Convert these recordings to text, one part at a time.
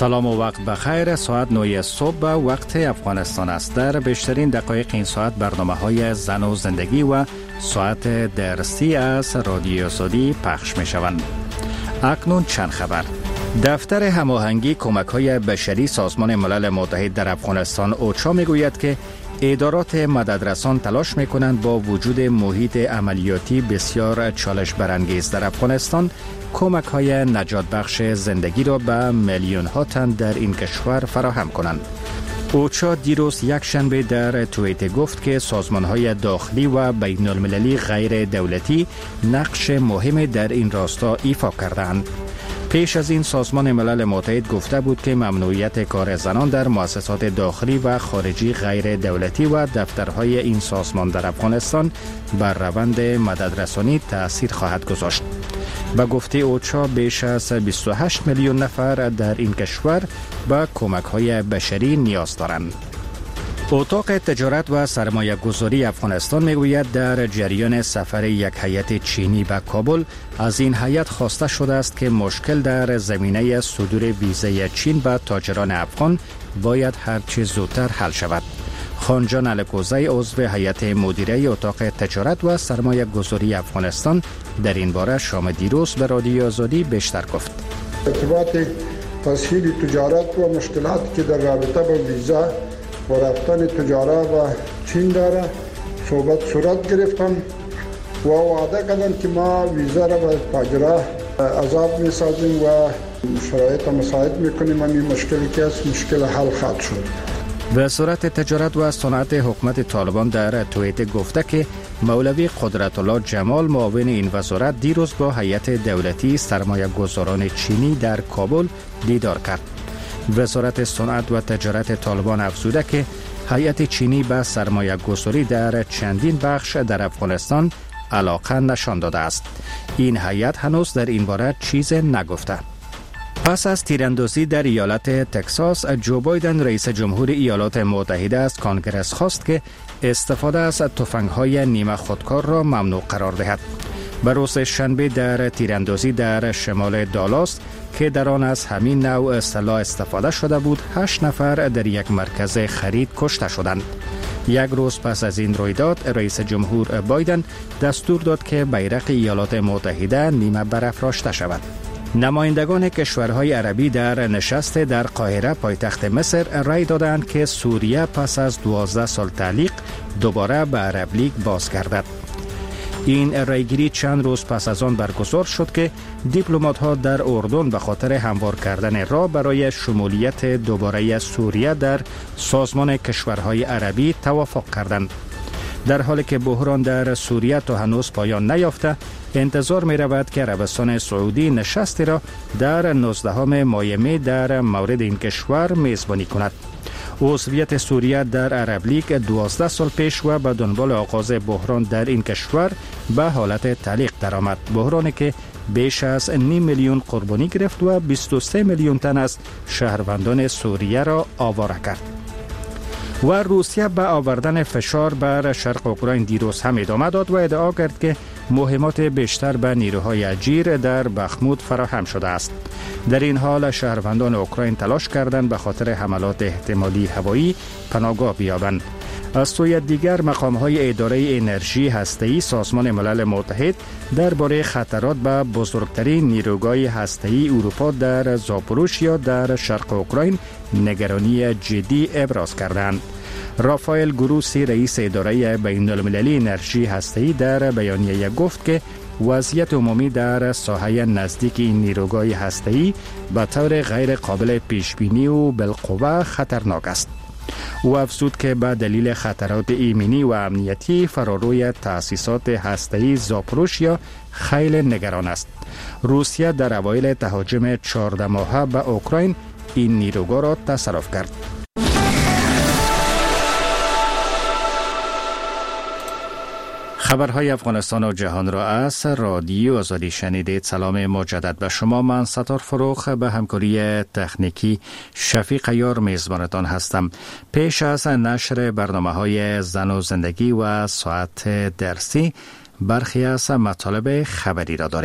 سلام و وقت بخیر. ساعت 9 صبح وقت افغانستان است. در بیشترین دقایق این ساعت برنامه های زن و زندگی و ساعت درسی از رادیو آزادی پخش می شوند. اکنون چند خبر. دفتر هماهنگی کمک های بشری سازمان ملل متحد در افغانستان اوچا می گوید که ادارات مددرسان تلاش می کنند با وجود محیط عملیاتی بسیار چالش برانگیز در افغانستان کمک های نجات بخش زندگی را به میلیون ها تن در این کشور فراهم کنند. اوچا دیروز یک شنبه در توییتر گفت که سازمان های داخلی و بین المللی غیر دولتی نقش مهم در این راستا ایفا کردند. پیش از این سازمان ملل متحد گفته بود که ممنوعیت کار زنان در مؤسسات داخلی و خارجی غیر دولتی و دفترهای این سازمان در افغانستان بر روند مددرسانی تأثیر خواهد گذاشت. به گفته اوچا بیش از 28 میلیون نفر در این کشور به کمک‌های بشری نیاز دارند. اتاق تجارت و سرمایه گذاری افغانستان میگوید در جریان سفر یک هیئت چینی به کابل از این هیئت خواسته شده است که مشکل در زمینه صدور ویزای چین به تاجران افغان باید هرچه زودتر حل شود. خانجان الکوزی عضو هیئت مدیره اتاق تجارت و سرمایه گذاری افغانستان در این باره شام دیروز به رادیو آزادی بیشتر گفت. ارتباط تسهیل تجارت و مشکلاتی که در رابطه با ویزا و رفتن تجارت و چین داره صورت گرفتن و وعده کردن که ما ویزا را به تاجرها عذاب میسازیم و شرایط مساعد میکنیم و این مشکلی که است مشکل حل خواهد شد. وزارت تجارت و صنعت حکومت طالبان در توییتر گفته که مولوی قدرت الله جمال معاون این وزارت دیروز با هیئت دولتی سرمایه گذاران چینی در کابل دیدار کرد. وزارت صنعت و تجارت طالبان افزوده که هیئت چینی به سرمایه گذاری در چندین بخش در افغانستان علاقه نشان داده است. این هیئت هنوز در این باره چیز نگفته. پس از تیراندازی در ایالت تگزاس، جو بایدن رئیس جمهور ایالات متحده از کانگرس خواست که استفاده از تفنگ‌های نیمه خودکار را ممنوع قرار دهد. به روز شنبه در تیراندازی در شمال دالاس که در آن از همین نوع سلاح استفاده شده بود، 8 نفر در یک مرکز خرید کشته شدند. یک روز پس از این رویداد، رئیس جمهور بایدن دستور داد که بیرق ایالات متحده نیمه برافراشته شود. نمایندگان کشورهای عربی در نشست در قاهره پایتخت مصر رأی دادند که سوریه پس از 12 سال تعلیق دوباره به عرب لیگ بازگردد. این رأیگیری چند روز پس از آن برگزار شد که دیپلمات‌ها در اردن به خاطر هموار کردن راه برای شمولیت دوباره سوریه در سازمان کشورهای عربی توافق کردند. در حالی که بحران در سوریه تا هنوز پایان نیافته، انتظار می رود که عربستان سعودی نشستی را در 19 ماه می در مورد این کشور میزبانی کند. عضویت سوریه در عرب لیگ 12 سال پیش و به دنبال آغاز بحران در این کشور به حالت تعلیق درآمد. بحرانی که بیش از 5 میلیون قربانی گرفت و 23 میلیون تن از شهروندان سوریه را آواره کرد. و روسیه به آوردن فشار بر شرق اوکراین دیروز هم ادامه داد و ادعا کرد که مهمات بیشتر به نیروهای اجیر در بخمود فراهم شده است. در این حال شهروندان اوکراین تلاش کردند به خاطر حملات احتمالی هوایی پناهگاه بیابند. از سوی دیگر مقام‌های اداره انرژی هسته‌ای سازمان ملل متحد درباره خطرات به بزرگترین نیروگاه هسته‌ای اروپا در زاپوروژیا در شرق اوکراین نگرانی جدی ابراز کردند. رافائل گروسی رئیس اداره بین المللی انرژی هسته‌ای در بیانیه گفت که وضعیت عمومی در ساحه نزدیک این نیروگاه هسته‌ای به طور غیر قابل پیش بینی و بالقوه خطرناک است. او افزود که به دلیل خطرات ایمنی و امنیتی فراروی تأسیسات هسته‌ای زاپوروژیا خیلی نگران است. روسیه در اوایل تهاجم 14 ماهه به اوکراین این نیروگاه را تصرف کرد. خبرهای افغانستان و جهان را از رادیو آزادی شنیدید. سلام مجدد به شما. من ستار فروخ به همکاری تکنیکی شفیق عیار میزبانتان هستم. پیش از نشر برنامه‌های زن و زندگی و ساعت درسی برخی از مطالب خبری را داریم.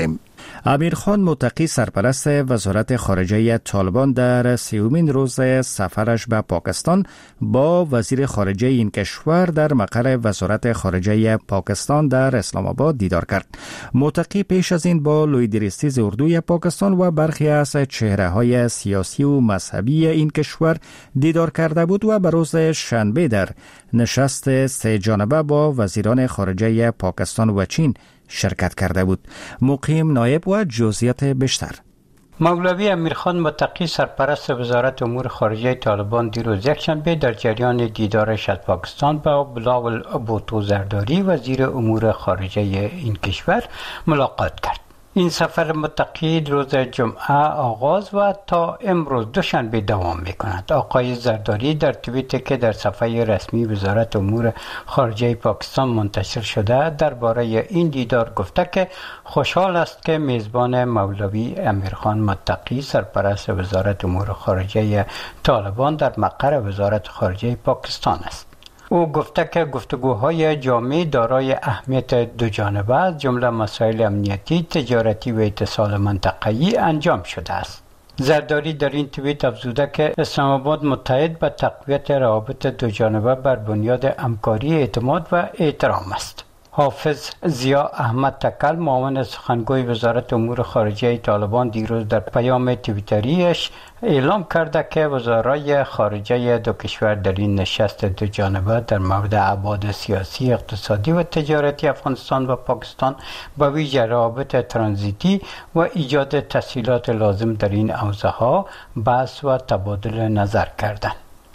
امیرخان متقی سرپرست وزارت خارجه طالبان در 30مین روز سفرش به پاکستان با وزیر خارجه این کشور در مقر وزارت خارجه پاکستان در اسلام آباد دیدار کرد. متقی پیش از این با لویدریستیز اردوی پاکستان و برخی از چهره‌های سیاسی و مذهبی این کشور دیدار کرده بود و به روز شنبه در نشست 3 جانبه با وزیران خارجه پاکستان و چین شرکت کرده بود. مقیم نایب و جزئیات بیشتر. مولوی امیرخان متقی سرپرست وزارت امور خارجه طالبان دیروز یکشنبه در جریان دیدارش از پاکستان با بلاول بوتو زرداری وزیر امور خارجه این کشور ملاقات کرد. این سفر متقی روز جمعه آغاز و تا امروز دوشنبه دوام می‌کند. آقای زرداری در توییتی که در صفحه رسمی وزارت امور خارجه پاکستان منتشر شده درباره این دیدار گفته که خوشحال است که میزبان مولوی امیرخان متقی سرپرست وزارت امور خارجه طالبان در مقر وزارت خارجه پاکستان است. او گفته که گفتگوهای جامع دارای اهمیت دو جانبه از جمله مسائل امنیتی، تجارتی و اتصال منطقه‌ای انجام شده است. زرداری در این توییت افزوده که اسلام آباد متحد به تقویت روابط دو جانبه بر بنیاد همکاری، اعتماد و احترام است. حافظ ضیا احمد تکل معاون سخنگوی وزارت امور خارجه طالبان دیروز در پیام توییتریش اعلام کرده که وزرای خارجه دو کشور در این نشست دو جانبه در مورد ابعاد سیاسی، اقتصادی و تجارتی افغانستان و پاکستان به ویژه روابط ترانزیتی و ایجاد تسهیلات لازم در این حوزه‌ها بحث و تبادل نظر کردند.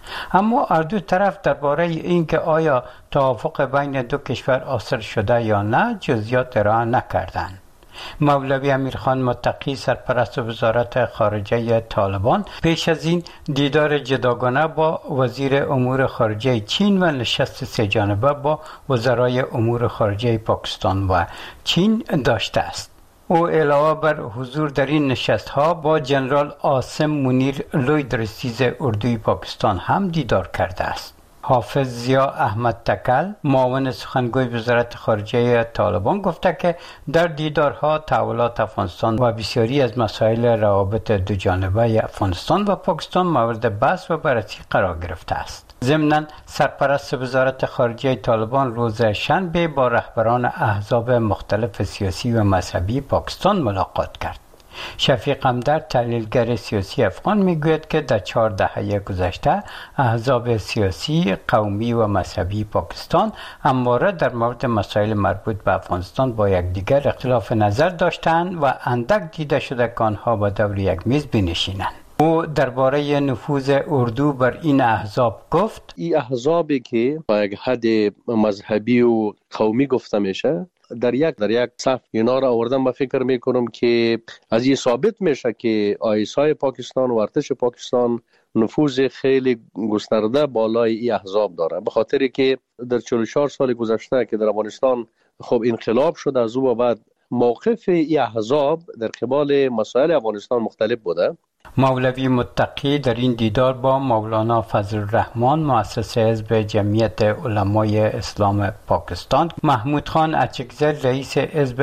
اما هر دو طرف درباره اینکه آیا توافق بین دو کشور حاصل شده یا نه جزئیات ارائه نکردند. مولوی امیرخان متقی سرپرست وزارت خارجه طالبان پیش از این دیدار جداگانه با وزیر امور خارجه چین و نشست 3 جانبه با وزرای امور خارجه پاکستان و چین داشته است. او علاوه بر حضور در این نشست‌ها با جنرال عاصم منیر لویدریستیز اردوی پاکستان هم دیدار کرده است. حافظ ضیا احمد تکل معاون سخنگوی وزارت خارجه طالبان گفته که در دیدارها تحولات افغانستان و بسیاری از مسائل روابط دو جانبه افغانستان و پاکستان مورد بحث و بررسی قرار گرفته است. ضمناً سرپرست وزارت خارجه طالبان روز شنبه با رهبران احزاب مختلف سیاسی و مذهبی پاکستان ملاقات کرد. شفیق همدرد تحلیلگر سیاسی افغان میگوید که در 4 دهه گذشته احزاب سیاسی، قومی و مذهبی پاکستان همواره در مورد مسائل مربوط به افغانستان با یکدیگر اختلاف نظر داشتند و اندک دیده شده که آنها به دور یک میز بنشینند. او درباره نفوذ اردو بر این احزاب گفت: این احزابی که با یک حد مذهبی و قومی گفته میشه در یک صف اینا را آوردن. من فکر میکنم که از این ثابت میشه که آیسای پاکستان و ارتش پاکستان نفوذ خیلی گسترده بالای این احزاب داره، به خاطری که در 44 سال گذشته که در افغانستان خب انقلاب شد، از او بعد موقف این احزاب در قبال مسائل افغانستان مختلف بوده. مولوی متقی در این دیدار با مولانا فضل الرحمن مؤسس حزب جمعیت علمای اسلام پاکستان، محمود خان اچکزر رئیس حزب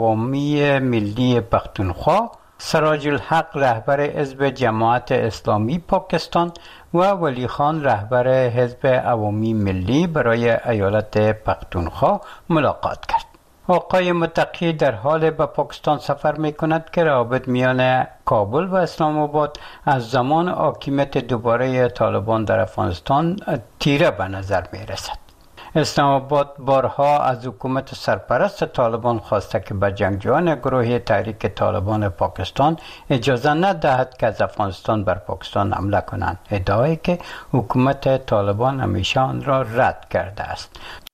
عوامی ملی پختونخوا، سراج الحق رهبر حزب جماعت اسلامی پاکستان و ولی خان رهبر حزب عوامی ملی برای ایالت پختونخوا ملاقات کرد. آقای متقی در حال به پاکستان سفر می کند که روابط میان کابل و اسلام آباد از زمان حاکمیت دوباره طالبان در افغانستان تیره به نظر می رسد. اسلام آباد بارها از حکومت سرپرست طالبان خواسته که به جنگجویان گروه تحریک طالبان پاکستان اجازه ندهد که از افغانستان بر پاکستان حمله کنند، ادعایی که حکومت طالبان همیشه آن را رد کرده است.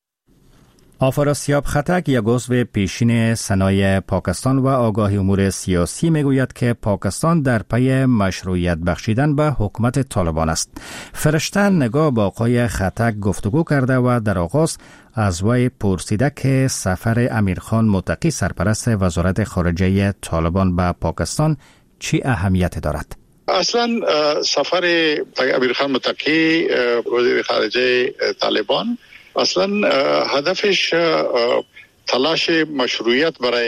آفراسیاب خطک یک عضو پیشین سنای پاکستان و آگاهی امور سیاسی میگوید که پاکستان در پی مشروعیت بخشیدن به حکومت طالبان است. فرشته نگاه با آقای خطک گفتگو کرده و در آغاز از وی پرسیده که سفر امیرخان متقی سرپرست وزارت خارجه طالبان به پاکستان چی اهمیت دارد؟ اصلا سفر امیرخان متقی وزیر خارجه طالبان اصلا هدفش تلاش مشروعیت برای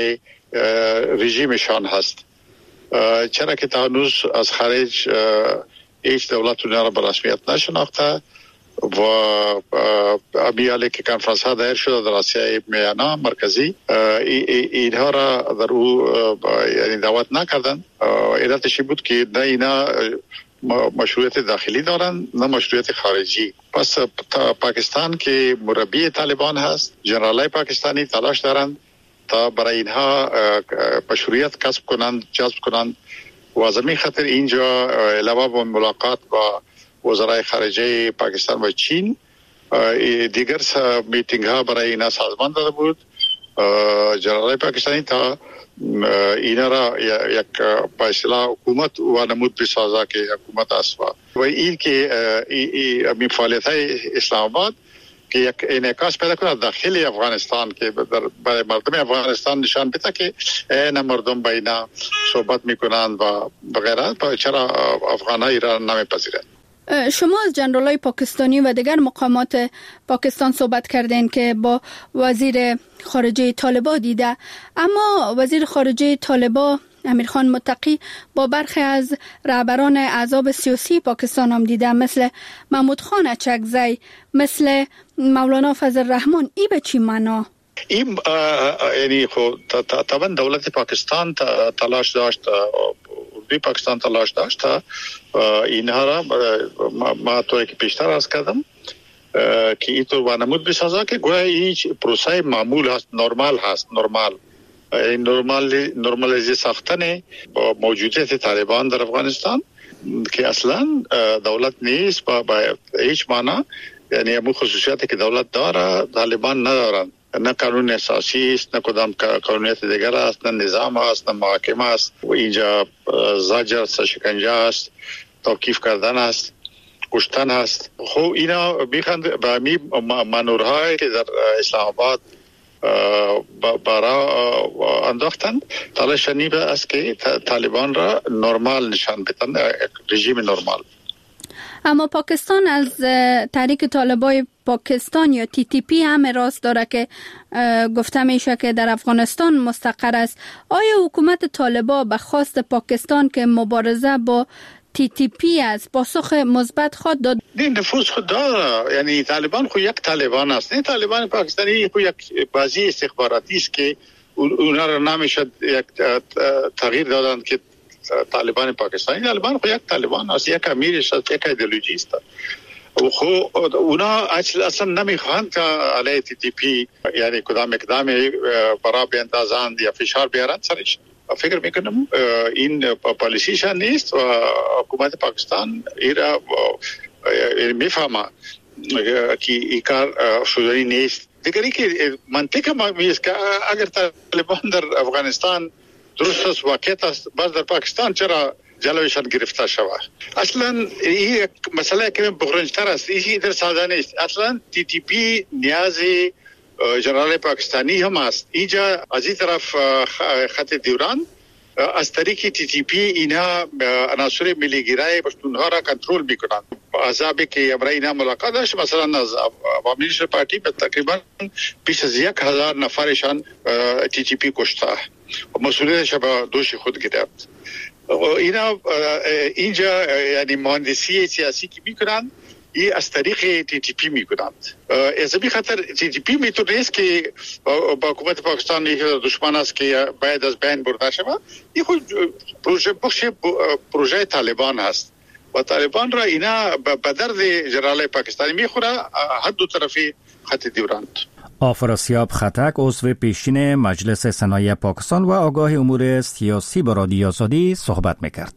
رژیمشان هست، چرا که تا هنوز از خارج هیچ دولت اونها را به رسمیت نشناخته و امیالی که کنفرانس ها دایر شده در آسیای میانه مرکزی اینها را در او یعنی دعوت نکردن. علتش بود که نه اینا مشروعیت داخلی دارن نه مشروعیت خارجی. پس پاکستان که مربی طالبان هست، جنرالای پاکستانی تلاش دارن تا برای اینها مشروعیت کسب کنند، جذب کنند و از همین خاطر اینجا علاوه بر ملاقات با وزرای خارجه پاکستان و چین دیگر میتینگ ها برای اینا سازمان داده بود. جنرالای پاکستانی تا اینا را یک به اصطلاح حکومت و نمود بسازه که حکومت است و این که این فعالیت های اسلام آباد که یک انعکاس پیدا کنه داخل افغانستان که برای مردم افغانستان نشان بده که نه مردم با اینا صحبت میکنند و بغیره، چرا افغان ها ایران نمیپذیرند. شما از جنرالای پاکستانی و دیگر مقامات پاکستان صحبت کردین که با وزیر خارجه طالبان دیده، اما وزیر خارجه طالبان امیرخان متقی با برخی از رهبران احزاب سیاسی پاکستان هم دیده، مثل محمود خان اچکزی، مثل مولانا فضل الرحمن. ای به چی معنا؟ این یعنی طبعا دولت پاکستان تلاش داشت، پاکستان تلاش داشت اینها را ما طوری که پیشتر عرض کردم که این طور وانمود بسازه که گویا این پروسه معمول هست، نرمال هست، نرمالیزی ساختن با موجودیت طالبان در افغانستان که اصلا دولت نیست با هیچ معنی، یعنی همون خصوصیاتی که دولت داره طالبان ندارن، نه قانون اساسی است، نه کدام قانونیت دیگر است، نه نظام است، نه محاکمه است و اینجا زجر است، شکنجه است، توقیف کردن است، کشتن است. خب اینا میخوند به همین منورهای که در اسلام آباد برا انداختن تلاش نیبه است که طالبان را نرمال نشان بدن، رژیم نرمال. اما پاکستان از تحریک طالبای پاکستان یا TTP هم راست داره که گفته میشه که در افغانستان مستقر است. آیا حکومت طالبان به خواست پاکستان که مبارزه با TTP است پاسخ مثبت خود داد؟ این نفوذ خود داره، یعنی طالبان خود یک طالبان است، نه طالبان پاکستانی خود یک بازی استخباراتی است که اونها را نمیشه یک تغییر دادن که طالبان پاکستانی. طالبان خود یک طالبان است، یک امیرش است، یک ایدئولوژی است. خب اونا اصلا نمیخواهند که علیه TTP یعنی کدام اقدامی برای بیاندازند یا فشار بیارند سرش. فکر میکنم این پالیسیشان نیست و حکومت پاکستان ایرا میفهمه که این کار شدنی نیست. دیگری که منطقه ما میست که اگر طالبان در افغانستان درست است، واقعیت است، باز در پاکستان چرا جلویشان گرفته شود؟ اصلا این مسئله که بحران‌تر است، این در ساده نیست. اصلا TTP نیازی جنرال پاکستانی هم است. اینجا از این طرف خط دیوران از طریق TTP اینها عناصر ملیگرای پشتونها را کنترل میکنند. احزابی که برای اینها ملاقات داشت، مثلا از عوامی لیگ پارتی به تقریبا بیش از 1000 نفرشان TTP کشته و مسئولیتش به دوش خود گرفت. اینا اینجا یعنی مهندسی سیاسی که میکنند این از طریق TTP میکنند. از این خاطر TTP میتونه نیست که با حکومت پاکستان یک دشمن است که باید از بین برده شود. این خود پروژه طالبان هست و طالبان را اینا به درد جنرال پاکستانی میخوره، هر دو طرفی خط دیورند. آفراسیاب خطک عضو پیشین مجلس صنایع پاکستان و آگاه امور سیاسی با رادیو آزادی صحبت میکرد.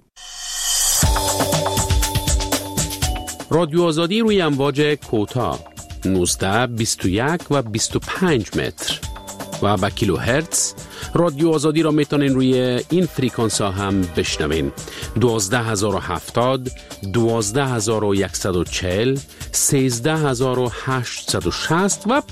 رادیو آزادی روی امواج کوتاه 19, 21 و 25 متر و با کیلو هرتز. رادیو آزادی را میتونین روی این فریکانس ها هم بشنوین: 12070, 12140, 13860 و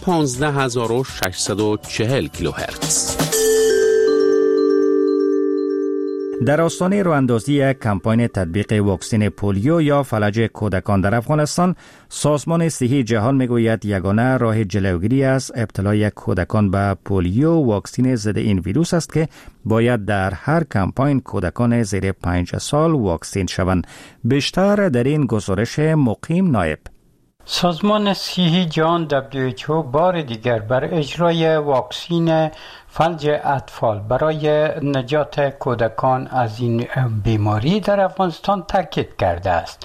15640 کیلو هرتز. در آستانه راه‌اندازی کمپاین تطبیق واکسن پولیو یا فلج کودکان در افغانستان، سازمان صحی جهان میگوید یگانه راه جلوگیری از ابتلای کودکان به پولیو واکسن ضد این ویروس است که باید در هر کمپاین کودکان زیر 5 سال واکسین شوند. بیشتر در این گزارش مقیم نایب. سازمان صحی جهان WHO بار دیگر بر اجرای واکسن فلج اطفال برای نجات کودکان از این بیماری در افغانستان تاکید کرده است.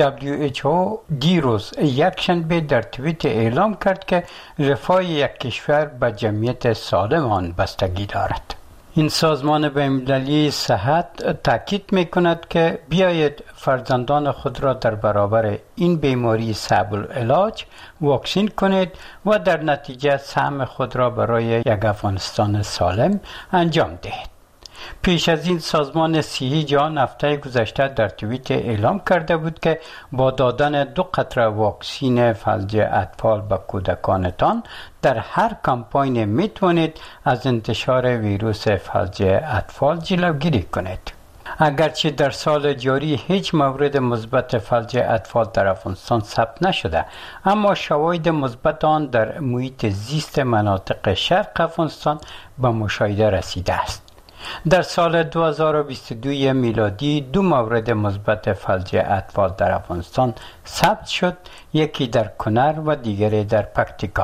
WHO دیروز یکشنبه در توییت اعلام کرد که رفاه یک کشور به جمعیت سالم آن بستگی دارد. این سازمان بین‌المللی صحت تاکید می‌کند که بیایید فرزندان خود را در برابر این بیماری صعب العلاج واکسین کنید و در نتیجه سهم خود را برای یک افغانستان سالم انجام دهید. پیش از این سازمان صحی جهان هفته گذشته در توییت اعلام کرده بود که با دادن 2 قطره واکسن فلج اطفال به کودکانتان در هر کمپاین میتوانید از انتشار ویروس فلج اطفال جلوگیری کنید. اگرچه در سال جاری هیچ مورد مثبت فلج اطفال در افغانستان ثبت نشده، اما شواهد مثبت آن در محیط زیست مناطق شرق افغانستان به مشاهده رسیده است. در سال 2022 میلادی 2 مورد مثبت فلج اطفال در افغانستان ثبت شد، یکی در کنر و دیگری در پکتیکا.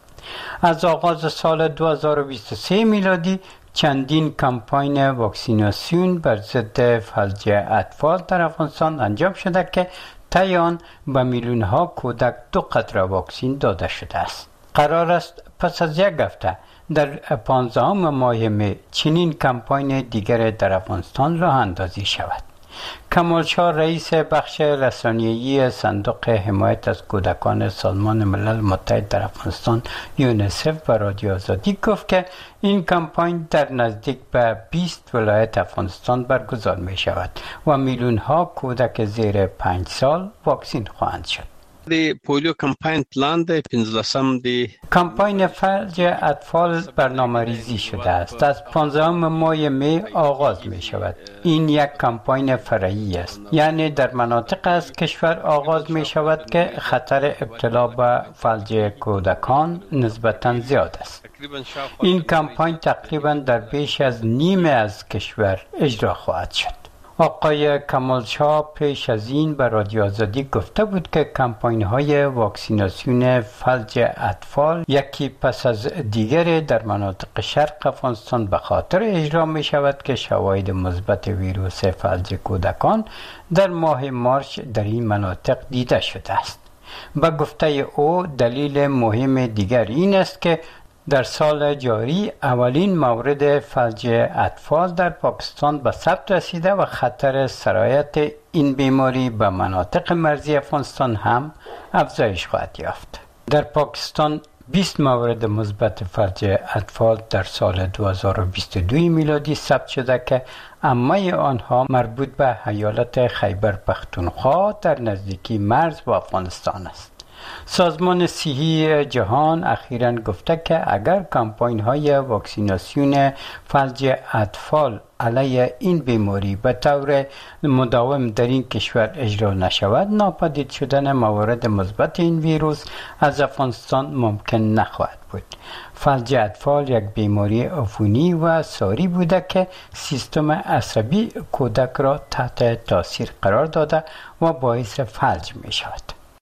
از آغاز سال 2023 میلادی چندین کمپاین واکسیناسیون بر ضد فلج اطفال در افغانستان انجام شده که طی آن به میلیون‌ها کودک 2 قطره واکسن داده شده است. قرار است پس از یک هفته در 15 ماه می چنین کمپاین دیگر در افغانستان راه اندازی شود. کمال شاه رئیس بخش رسانه‌ای صندوق حمایت از کودکان سازمان ملل متحد در افغانستان یونیسف به رادیو آزادی گفت که این کمپاین در نزدیک به 20 ولایت افغانستان برگزار می شود و میلیون ها کودک زیر 5 سال واکسین خواهند شد. د پولیو کمپاین پلان د 15 دی کمپاین فلج اطفال برنامه ریزی شده است. از 15 ماه می آغاز می شود. این یک کمپاین فرعی است، یعنی در مناطق از کشور آغاز می شود که خطر ابتلا به فلج کودکان نسبتاً زیاد است. این کمپاین تقریباً در بیش از نیمه از کشور اجرا خواهد شد. آقای کمال شاه پیش از این به رادیو آزادی گفته بود که کمپاین‌های واکسیناسیون فلج اطفال یکی پس از دیگری در مناطق شرق افغانستان به خاطر اجرا می شود که شواهد مثبت ویروس فلج کودکان در ماه مارس در این مناطق دیده شده است. به گفته او دلیل مهم دیگر این است که در سال جاری اولین مورد فلج اطفال در پاکستان به ثبت رسیده و خطر سرایت این بیماری به مناطق مرزی افغانستان هم افزایش خواهد یافت. در پاکستان 20 مورد مثبت فلج اطفال در سال 2022 میلادی ثبت شده که عمه آنها مربوط به ایالت خیبر پختونخوا در نزدیکی مرز با افغانستان است. سازمان صحی جهان اخیراً گفته که اگر کمپاین‌های واکسیناسیون فلج اطفال علیه این بیماری به طور مداوم در این کشور اجرا نشود، ناپدید شدن موارد مثبت این ویروس از افغانستان ممکن نخواهد بود. فلج اطفال یک بیماری عفونی و ساری بوده که سیستم عصبی کودک را تحت تاثیر قرار داده و باعث فلج می شود.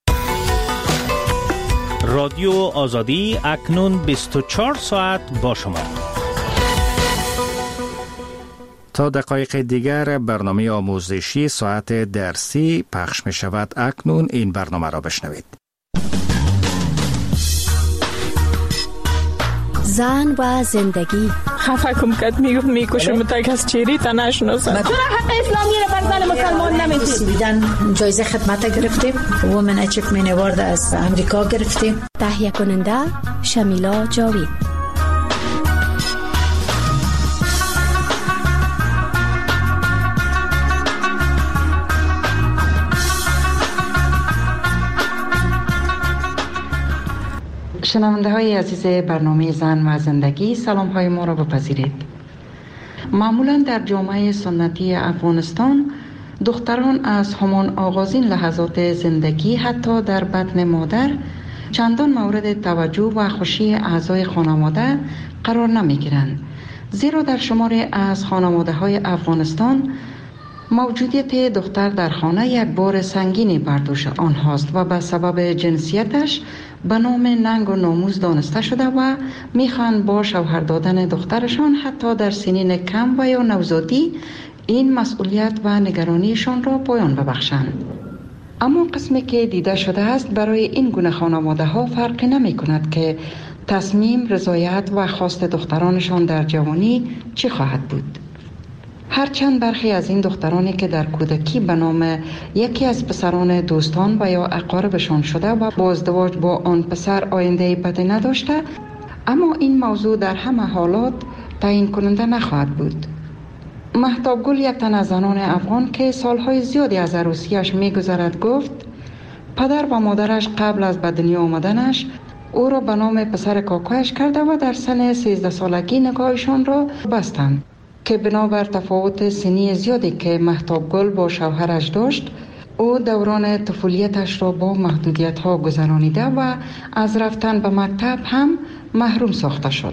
رادیو آزادی اکنون 24 ساعت با شما. تا دقایق دیگر برنامه آموزشی ساعت درسی پخش می شود. اکنون این برنامه را بشنوید. زن و زندگی. خفه کم کد میکشم تا از چیری تا نشناسم. چرا حق اسلامی را بر زن مسلمان نمیدید؟ سویدن جایزه خدمت گرفتیم. وومن اچیومنت اوارد از امریکا گرفتیم. تهیه کننده شمیلا جاوید. شنونده های عزیز برنامه زن و زندگی، سلام های ما را بپذیرید. معمولا در جامعه سنتی افغانستان دختران از همان آغازین لحظات زندگی حتی در بطن مادر چندان مورد توجه و خوشی اعضای خانواده قرار نمی گیرند، زیرا در شماری از خانواده های افغانستان موجودیت دختر در خانه یک بار سنگینی بر دوش آنهاست و به سبب جنسیتش به نام ننگ و ناموس دانسته شده و میخوان با شوهر دادن دخترشان حتی در سنین کم و یا نوزادی این مسئولیت و نگرانیشان را پایان ببخشند. اما قسمی که دیده شده است برای این گونه خانواده ها فرقی نمی کند که تصمیم، رضایت و خواست دخترانشان در جوانی چی خواهد بود. هرچند برخی از این دخترانی که در کودکی به نام یکی از پسران دوستان و یا اقاربشان شده و با ازدواج با آن پسر آینده بدی نداشته، اما این موضوع در همه حالات تعیین کننده نخواهد بود. مهتاب گل، یک تن از زنان افغان که سالهای زیادی از عروسیش می‌گذرد، گفت پدر و مادرش قبل از به دنیا آمدنش او را به نام پسر کاکایش کرده و در سن 13 سالگی نکاحشان را بستند که بنابر تفاوت سنی زیادی که مهتاب گل با شوهرش داشت، او دوران طفولیتش را با محدودیت‌ها گذرانیده و از رفتن به مکتب هم محروم ساخته شد.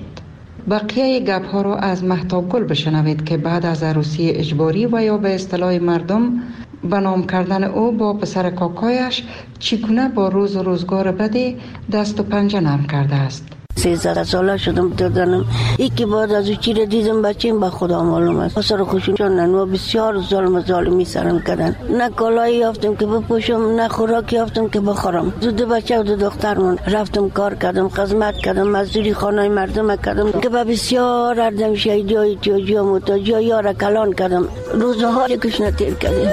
بقیه گپ‌ها را از مهتاب گل بشنوید که بعد از عروسی اجباری و یا به اصطلاح مردم به نام کردن او با پسر کاکایش چگونه با روز و روزگار بدی دست و پنجه نرم کرده است. 13 ساله شدم دادنم یکی بعد از او چی را دیدم بچیم به خدا معلوم است. اثر خوشون چندن و بسیار ظالمی سرم کردن. نه کالایی یافتم که بپوشم، نه خوراکی یافتم که بخورم. دو بچه و دو دختر من رفتم کار کردم، خدمت کردم، مزدوری خانه مردم کردم که به بسیار اردم شهیدی های احتیاجی و محتاجی ها را کلان کردم. روزها یکیش نتیر کردیم.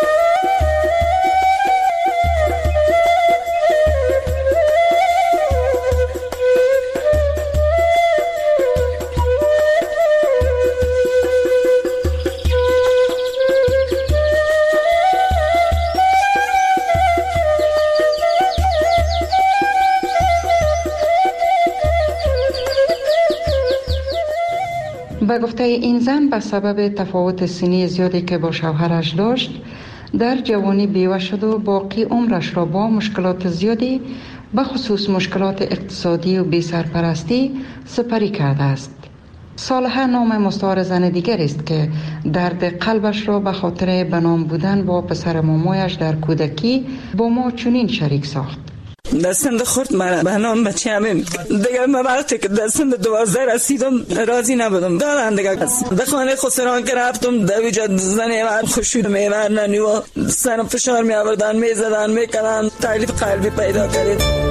به گفته این زن به سبب تفاوت سنی زیادی که با شوهرش داشت در جوانی بیوه شد و باقی عمرش را با مشکلات زیادی به خصوص مشکلات اقتصادی و بی سرپرستی سپری کرده است. صالحه نام مستعار زن دیگر است که درد قلبش را به خاطر بنام بودن با پسر مامایش در کودکی با ما چنین شریک ساخت. دستم خورد من به نام بچه همین دیگه من وقتی که دستم 12 رسیدم راضی نبودم دارن دیگه به خانه خسران که رفتم در وجود زنی من خوشود میورنن و سرم فشار می آوردن میزدن میکنن تکلیف قلبی پیدا کردید.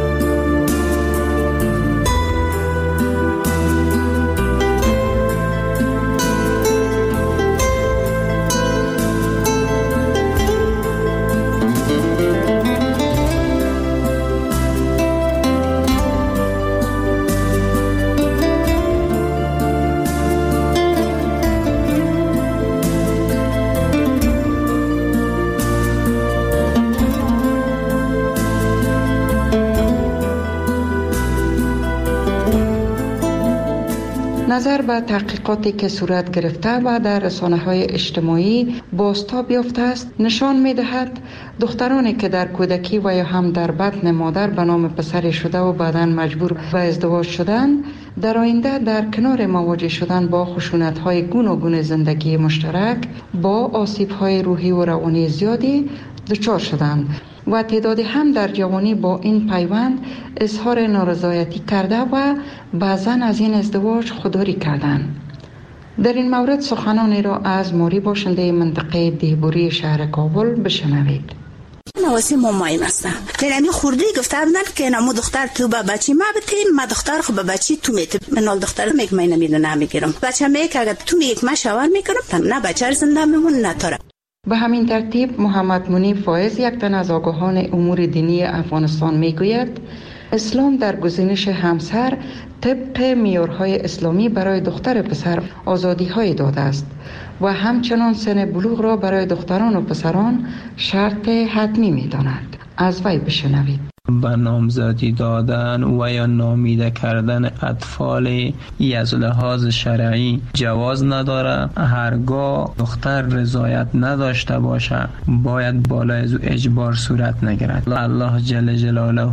نظر به تحقیقاتی که صورت گرفته و در رسانه‌های اجتماعی بازتاب یافته است نشان می‌دهد دخترانی که در کودکی و یا هم در بطن مادر به نام پسر شده و بعداً مجبور به ازدواج شدند در آینده در کنار مواجه شدن با خشونت‌های گوناگون زندگی مشترک با آسیب‌های روحی و روانی زیادی دچار شدند و تعدادی هم در جوانی با این پیوند اظهار نارضایتی کرده و بعضاً از این ازدواج خودداری کردند. در این مورد سخنانی را از موری باشنده منطقه دیهبوری شهر کابل بشنوید. نواسی مامایم هستم. تنمی خوردی گفته بودن که نمو دختر تو با بچی ما بتیم ما دختر خو با بچی تو میت منال دختر میک من نمیدونم میگیرم بچه میک اگه تو میک ما شوار میکنم نه بچه زنده میمون نه تاره. به همین ترتیب محمد منیب فایز یک تن از آگاهان امور دینی افغانستان میگوید اسلام در گزینش همسر طبق معیارهای اسلامی برای دختر پسر آزادی‌های داده است و همچنان سن بلوغ را برای دختران و پسران شرط حتمی می‌داند. از وی بشنوید. به نامزدی دادن و یا نامیده کردن اطفال از لحاظ شرعی جواز نداره. هرگاه دختر رضایت نداشته باشه باید بالای از اجبار صورت نگیرد. الله جل جلاله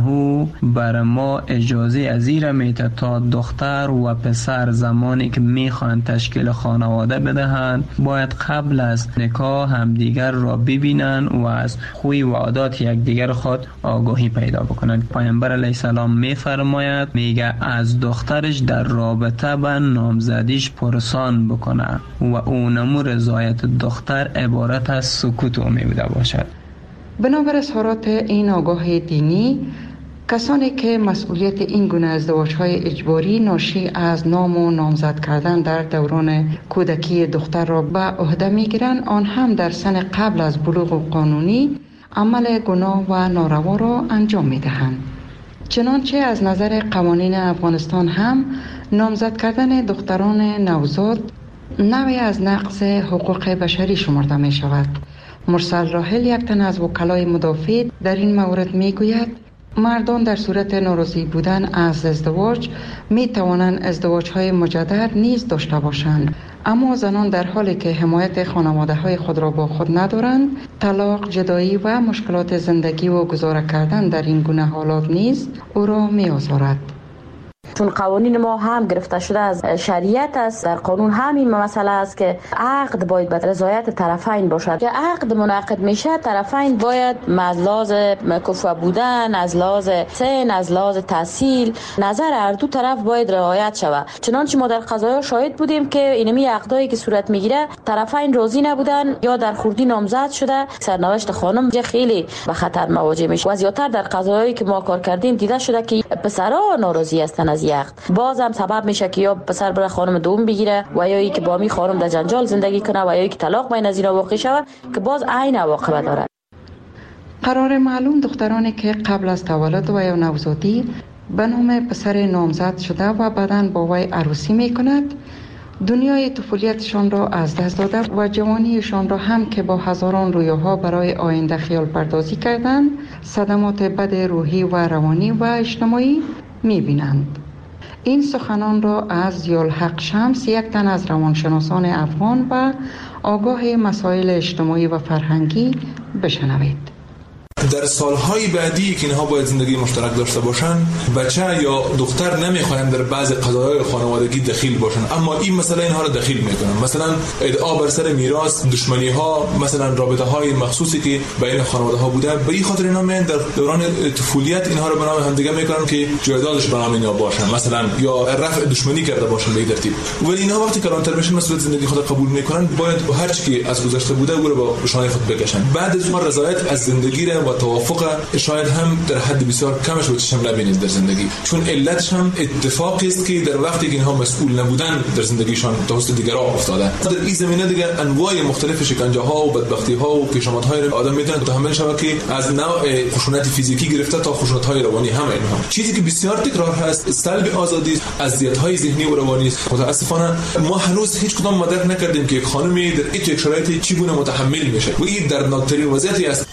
بر ما اجازه ازیر میده تا دختر و پسر زمانی که میخوان تشکیل خانواده بدهند باید قبل از نکاح همدیگر را ببینن و از خوی و عادات یکدیگر خود آگاهی پیدا بکنند. پیامبر علیه السلام میفرماید میگه از دخترش در رابطه به نامزدیش پرسان بکنه و اونمو رضایت دختر عبارت از سکوت امیده باشد. بنابر اظهارات این آگاه دینی، کسانی که مسئولیت این گونه ازدواج‌های اجباری ناشی از نام و نامزد کردن در دوران کودکی دختر را به عهده می‌گیرند، آن هم در سن قبل از بلوغ قانونی عمل گناه و ناروا را انجام می‌دهند. چنانچه از نظر قوانین افغانستان هم نامزد کردن دختران نوزاد نوعی از نقض حقوق بشری شمرده می‌شود. مرسل راحل، یک تن از وکلای مدافع، در این مورد می‌گوید مردان در صورت ناراضی بودن از ازدواج می توانند ازدواج‌های مجدد نیز داشته باشند، اما زنان در حالی که حمایت خانواده‌های خود را با خود ندارند، طلاق، جدایی و مشکلات زندگی و گذاره کردن در این گونه حالات نیز او را می آزارد. چون قوانین ما هم گرفته شده از شریعت است، در قانون همین مسئله است که عقد باید به رضایت طرفین باشد. که عقد منعقد میشه، طرفین باید از لحاظ کفو بودن، از لحاظ سن، از لحاظ تحصیل، نظر هر دو طرف باید رعایت شود. چنانچه ما در قضایا شاهد بودیم که اینمی عقدایی که صورت میگیره طرفین راضی نبودن یا در خوردی نامزد شده، سرنوشت خانم خیلی به خطر مواجه میشه. و زیاتر در قضایایی که ما کار کردیم دیده شده که پسرها ناراضی هستن از عقد. باز هم سبب میشه که یا پسر بره خانم دوم بگیره و یا اینکه با می خانم در جنجال زندگی کنه و یا اینکه طلاق بین از اینا واقع شود که باز عین عواقب داره. قرار معلوم دخترانی که قبل از تولد و یا نوزادی به نام پسر نامزد شده و بعداً با وی عروسی میکند، دنیای طفولیتشان را از دست داده و جوانیشان را هم که با هزاران رویاها برای آینده خیال پردازی کردند، صدمات بد روحی و روانی و اجتماعی می‌بینند. این سخنان را از ضیاءالحق شمس، یک تن از روانشناسان افغان و آگاه مسائل اجتماعی و فرهنگی، بشنوید. در سالهای بعدی که اینها باید زندگی مشترک داشته باشن، بچه یا دختر نمیخواین در بعض قضایای خانوادگی دخیل باشن، اما این مسئله اینها را دخیل میکنن. مثلا ادعا بر سر میراث، دشمنی ها، مثلا رابطه های مخصوصی که بین خانواده ها بوده، به این خاطر اینا در دوران طفولیت اینها را به نام همدیگه میکنن که جایدادش به نام اینا باشن، مثلا یا رفع دشمنی کرده باشن به این ترتیب. ولی اینها وقتی کلانتر میشن مسئولیت زندگی خود قبول میکنن، باید هر چی که از گذشته بوده او را با شانه خود بکشن. بعد از اون رضایت از زندگی و توافق شاید هم در حد بسیار کمش رو چشم نبینید در زندگی، چون علتش هم اتفاقی است که در وقتی که اینها مسئول نبودن در زندگیشان توسط دیگران افتاده. در این زمینه دیگه انواع مختلف شکنجه ها و بدبختی ها و پیشامدهای آدم میتونه متحمل شود که از نوع خشونت فیزیکی گرفته تا خشونت های روانی هم اینها. چیزی که بسیار تکرار هست سلب آزادی، اذیت های ذهنی و روانی است. متاسفانه ما هنوز هیچ کدام مدرک نکردیم که یک خانمی در این شرایط چگونه متحمل میشه و این دردناکترین وضعیتی است.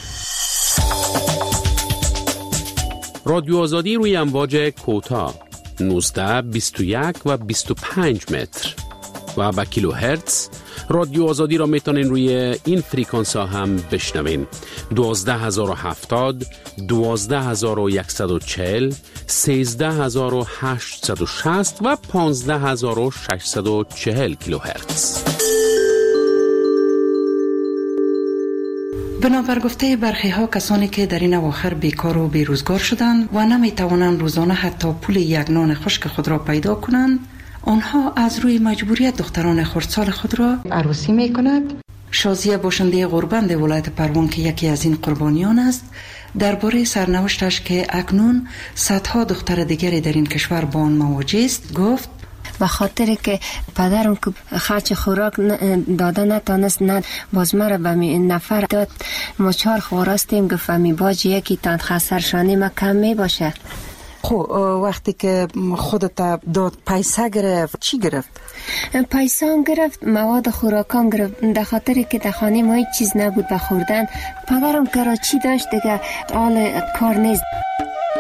رادیو آزادی روی امواج کوتاه 19 21 و 25 متر و با کیلو هرتز. رادیو آزادی را میتونین روی این فریکانس ها هم بشنوین. 12070 12140 13860 و 15640 کیلو هرتز. بنابر گفته برخی ها، کسانی که در این اواخر بیکار و بیروزگار شدند و نمی توانند روزانه حتی پول یک نان خشک خود را پیدا کنند، آنها از روی مجبوریت دختران خردسال خود را عروسی می کند. شازیه باشنده غربند ولایت پروان که یکی از این قربانیان است، درباره سرنوشتش که اکنون صدها دختر دیگری در این کشور با آن مواجه است گفت: به خاطر که پدرم که خرچ خوراک داده نتانست، نه باز مرا به نفر داد. ما 4 خوراستیم، گفت می باج یکی تان خسرشانی ما کم می باشه. خب وقتی که خودت داد پیسه گرفت چی گرفت؟ پیسه هم گرفت، مواد خوراکام گرفت، در خاطر که در خانه ما هیچ چیز نبود به خوردن. پدرم کراچی داشت دیگه، حال کار نیست.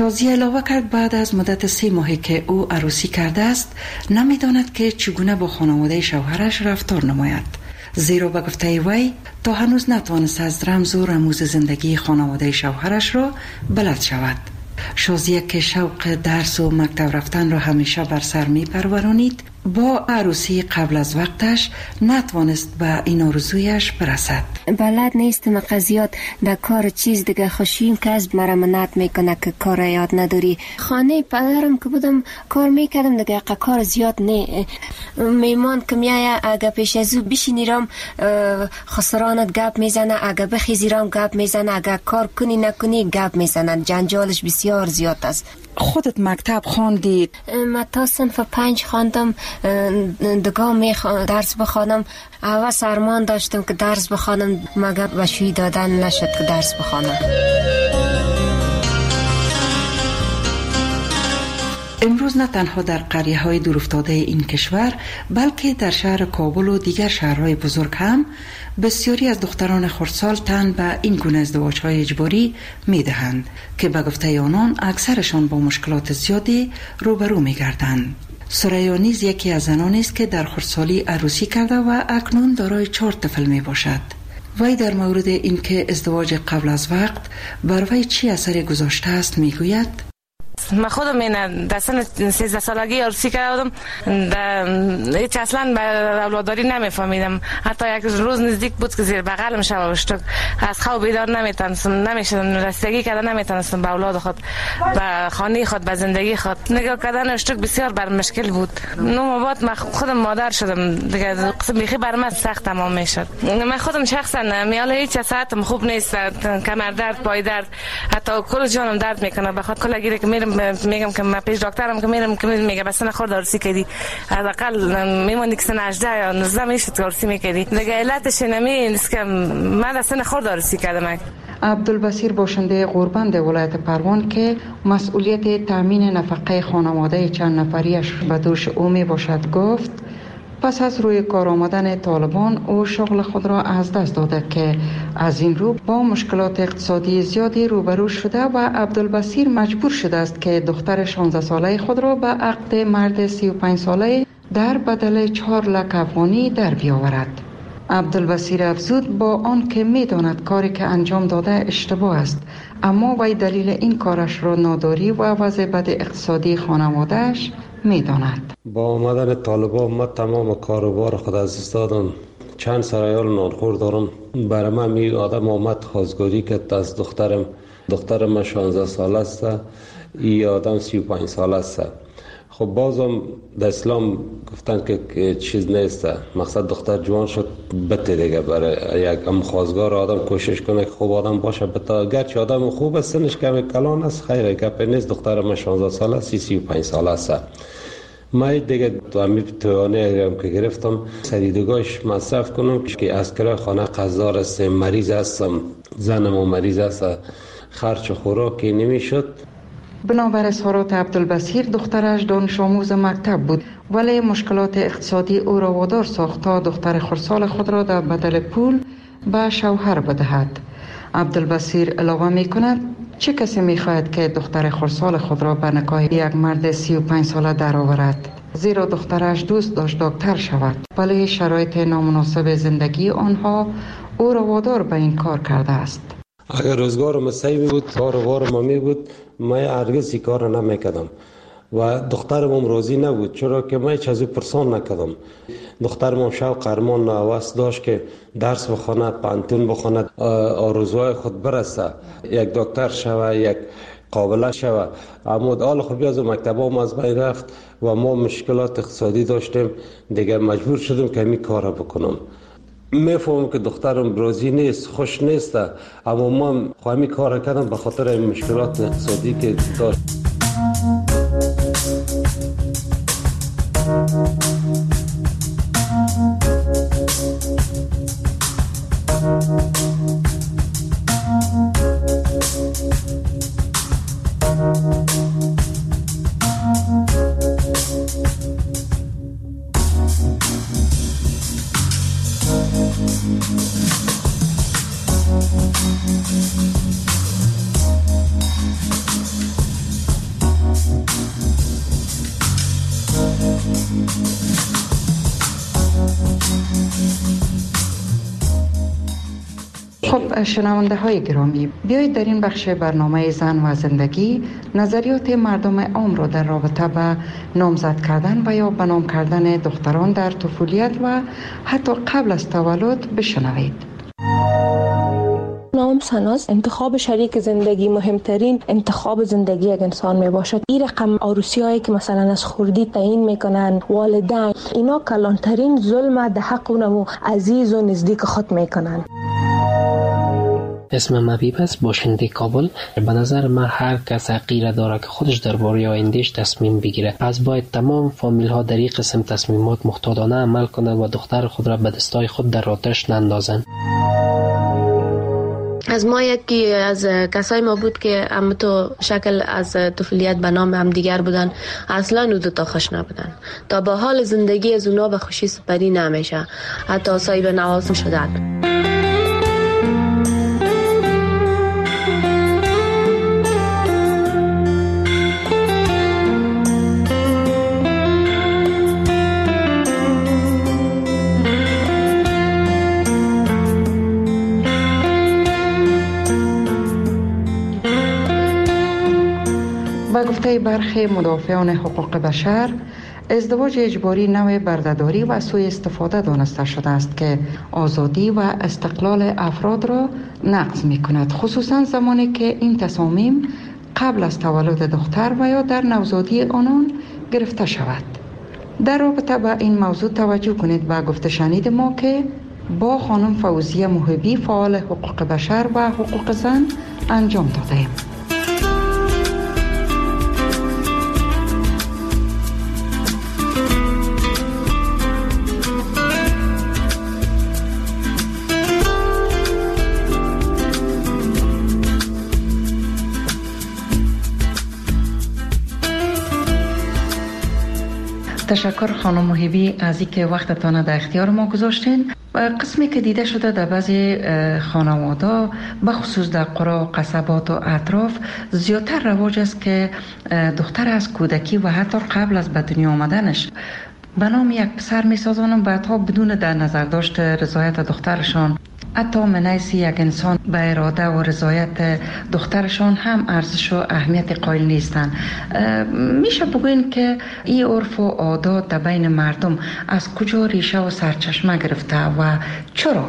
شازیه علاوه کرد بعد از مدت 3 ماهی که او عروسی کرده است نمیداند که چگونه با خانواده شوهرش رفتار نماید، زیرا به گفته وی تا هنوز نتوانست از رمز و رموز زندگی خانواده شوهرش را بلد شود. شازیه که شوق درس و مکتب رفتن را همیشه بر سر می پرورانید، با عروسی قبل از وقتش نتوانست به این آرزویش برسد. بلد نیستم قضیات در کار چیز دیگه خوشیم که از مرا منعت میکنه که کار یاد نداری. خانه پدرم که بودم کار میکردم دیگه کار زیاد نه. میمان که میایه اگه پیش از او بشینیرم خسرانت گپ میزنه، اگه بخیزیرم گپ میزنه، اگه کار کنی نکنی گپ میزنه. جنجالش بسیار زیاد است. خودت مکتب خواندید؟ من تا صنف 5 خواندم، دگاه درس بخوانم. اول سرمان داشتم که درس بخوانم مگر وشوی دادن نشد که درس بخوانم. امروز نه تنها در قریه‌های دورافتاده این کشور بلکه در شهر کابل و دیگر شهرهای بزرگ هم بسیاری از دختران خردسال تن به این گونه ازدواج‌های اجباری می‌دهند که به گفته آنان اکثرشان با مشکلات زیادی روبرو می‌گردند. سریا نیز یکی از زنانی است که در خردسالی عروسی کرده و اکنون دارای 4 طفل میباشد. وی در مورد اینکه ازدواج قبل از وقت بر وی چی اثری گذاشته است میگوید: من خودم این در سن 13 سالگی عروسی کردم، هیچ اصلا به اولاداری نمیفهمیدم. حتی یک روز نزدیک بود که زیر بغلم شب اشتک از خواب بیدار نمیشدم، رسیدگی کردن نمیتونستم به اولاد خود، به خانه خود، به زندگی خود. نگاه کردن اشتک بسیار بر مشکل بود. 9 ماه بعد من خودم مادر شدم دیگه، قسم بیخی بر من سخت تمام میشد. من خودم شخصا میال هیچ ساعتم خوب نیست، کمر درد، پای درد، حتی کل جانم درد میکنه. بخاطر کلاگیری که میگم که من پیش دکترم که میرم که میگه بس نخورد عروسی کردی، حداقل میمونی که سن 18 یا 19 میشد که عروسی میکردی دیگه. علتش نیست که من دست نخورد عروسی کردم. عبدالبصیر باشنده غوربند ولایت پروان که مسئولیت تامین نفقه خانواده چند نفریش به دوش او می باشد گفت پس از روی کار آمدن طالبان او شغل خود را از دست داده که از این رو با مشکلات اقتصادی زیادی روبرو شده و عبدالبصیر مجبور شده است که دختر 16 ساله خود را به عقد مرد 35 ساله در بدل 4 لک افغانی در بیاورد. عبدالبصیر افزود با آن که می داند کاری که انجام داده اشتباه است، اما وی دلیل این کارش را ناداری و وضع بد اقتصادی خانوادهش می داند. با آمدن طالبان من تمام کاروبار خود از دست دادم. چند سرایال نانخور دارم. برای من می آدم آمد خواستگاری که از دخترم 16 ساله است، این آدم 35 ساله است. خب بازم در اسلام گفتن که چیز نیست، مقصد دختر جوان شد بته دیگه. برای یک خواستگار آدم کوشش کنه که خوب آدم باشه، بتا گرچه آدم خوب است سنش کمی کلان است، خیره گپ نیست. دخترم 16 ساله است، 35 ساله است. من دیگه امیر توانه که گرفتم سریدگاهش مصرف کنم که از کرای خانه قضار است، مریض هستم، زنم مریض است، خرچ خوراکی نمیشد. بنابر اظهارات عبدالبصیر دخترش دانش آموز مکتب بود، ولی مشکلات اقتصادی او را وادار ساخت تا دختر خردسال خود را در بدل پول به شوهر بدهد. عبدالبصیر علاوه می کند چه کسی می خواهد که دختر خردسال خود را به نکاح یک مرد 35 ساله در آورد؟ زیرا دخترش دوست داشت دکتر شود، ولی شرایط نامناسب زندگی آنها او را وادار به این کار کرده است. اگر روزگارم صحیح بود، کاروبارم می بود، من هرگز این کار نمیکردم و دخترم راضی نبود، چرا که من چیزی پرسان نکردم. دخترم شوق ارمان نواس داشت که درس بخواند، پانتون بخواند، آرزوهای خود برسه، یک دکتر شوه، یک قابله شوه. اما حال خب از مکتبام از بین رفت و ما مشکلات اقتصادی داشتیم دیگه، مجبور شدم که همین کار بکنم. میفهمم که دخترم راضی نیست، خوش نیست، اما من همین کار کردم به خاطر این مشکلات اقتصادی که داشت. خب شنونده های گرامی، بیایید در این بخش برنامه زن و زندگی نظریات مردم عام را در رابطه به نامزد کردن و یا به نام کردن دختران در طفولیت و حتی قبل از تولد بشنوید. نام سناس انتخاب شریک زندگی مهمترین انتخاب زندگی یک انسان می باشد. این رقم عروسی هایی که مثلا از خردی تعیین میکنن والدین، اینا کلانترین ظلم در حق اونمو عزیز و نزدیک خود میکنن. اسمم حبیب است، باشنده کابل. به نظر من هر کس حقیره داره که خودش درباره آیندهش تصمیم بگیره. پس باید تمام فامیل ها در این قسم تصمیمات محتاطانه عمل کنند و دختر خود را به دستای خود در آتش نندازند. از ما یکی از کسای ما بود که هم تو شکل از طفولیت به نام هم دیگر بودن، اصلا او دوتا خوش نبودن. تا با حال زندگی از اونا به خوشی سپری نمیشه، حتی صاحب نوازم شدن. به گفته برخی مدافعان حقوق بشر، ازدواج اجباری نوع بردهداری و سوء استفاده دانسته شده است که آزادی و استقلال افراد را نقض می کند، خصوصا زمانی که این تصامیم قبل از تولد دختر و یا در نوزادی آنان گرفته شود. در رابطه با این موضوع توجه کنید به گفته شنید ما که با خانم فوزیه محبی، فعال حقوق بشر و حقوق زن، انجام دادیم. تشکر خانم محبی از اینکه وقتتان در اختیار ما گذاشتین. قسمی که دیده شده در بعضی خانواده به خصوص در قرى و قصبات و اطراف زیادتر رواج است که دختر از کودکی و حتی قبل از به دنیا آمدنش به نام یک پسر میسازانند، بعدها بدون در نظر داشت رضایت دخترشان، حتی من حیث یک انسان به اراده و رضایت دخترشان هم ارزش و اهمیت قائل نیستند. میشه بگوین که این عرف و عادات در بین مردم از کجا ریشه و سرچشمه گرفته و چرا؟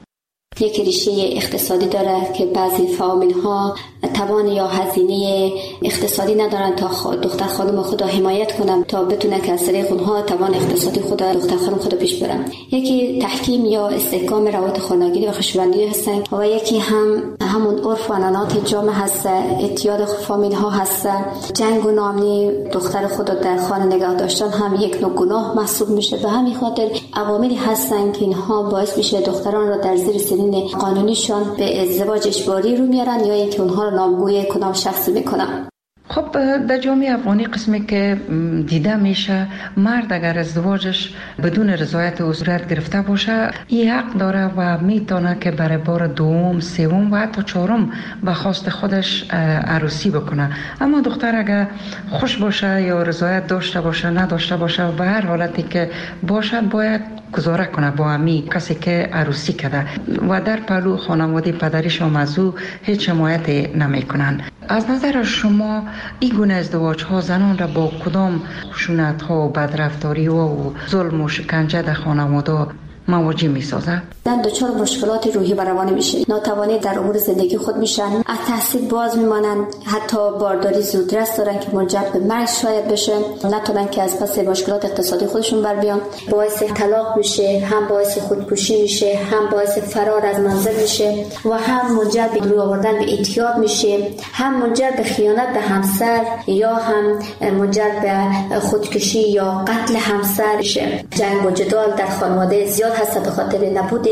یک ریشه اقتصادی داره که بعضی فامیل ها توان یا هزینه اقتصادی ندارن تا دختر خانم خود را حمایت کنن تا بتونه که از طریق اونها توان اقتصادی خود دختر خانم خود پیش برن. یکی تحکیم یا استحکام روابط خانگی و خوشبندی هستن و یکی همون عرف و عنعنات جامعه هست، اعتیاد فامیل ها هست. جنگ و ناامنی دختر خود در خانه نگاه داشتن هم یک نوع گناه محسوب میشه. به همین خاطر عواملی هستن که اینها باعث میشه دختران را در زیر سنین قانونیشان به ازدواج اجباری رو میارن یا اینکه اونها رو نامگوی کدام شخصی میکنن. خب در جامعه افغانی قسمی که دیده میشه، مرد اگر ازدواجش بدون رضایت او صورت گرفته باشه، این حق داره و میتونه که برای بار دوم، سوم و حتی چهارم به خواست خودش عروسی بکنه. اما دختر اگر خوش باشه یا رضایت داشته باشه نداشته باشه و به هر حالتی که باشه باید گزاره کنه با امی کسی که عروسی کرده و در پهلو خانواده پدریش و مزو هیچ حمایت نمی کنن. از نظر شما این گونه ازدواج ها زنان را با کدام خشونت ها و بدرفتاری و ظلم و شکنجه در خانواده مواجه می سازد؟ زن دچار مشکلات روحی و روانی میشه، ناتوانی در امور زندگی خود میشن، از تحصیل باز میمانند، حتی بارداری زودرس دارن که منجر به مرگ شاید بشه، نتونن که از پس مشکلات اقتصادی خودشون بر بیان، باعث طلاق میشه، هم باعث خودکشی میشه، هم باعث فرار از منزل میشه و هم منجر به روی آوردن به اعتیاد میشه، هم منجر به خیانت به همسر یا هم منجر به خودکشی یا قتل همسر میشه. جنگ و جدال در خانواده زیاد هست به خاطر نبود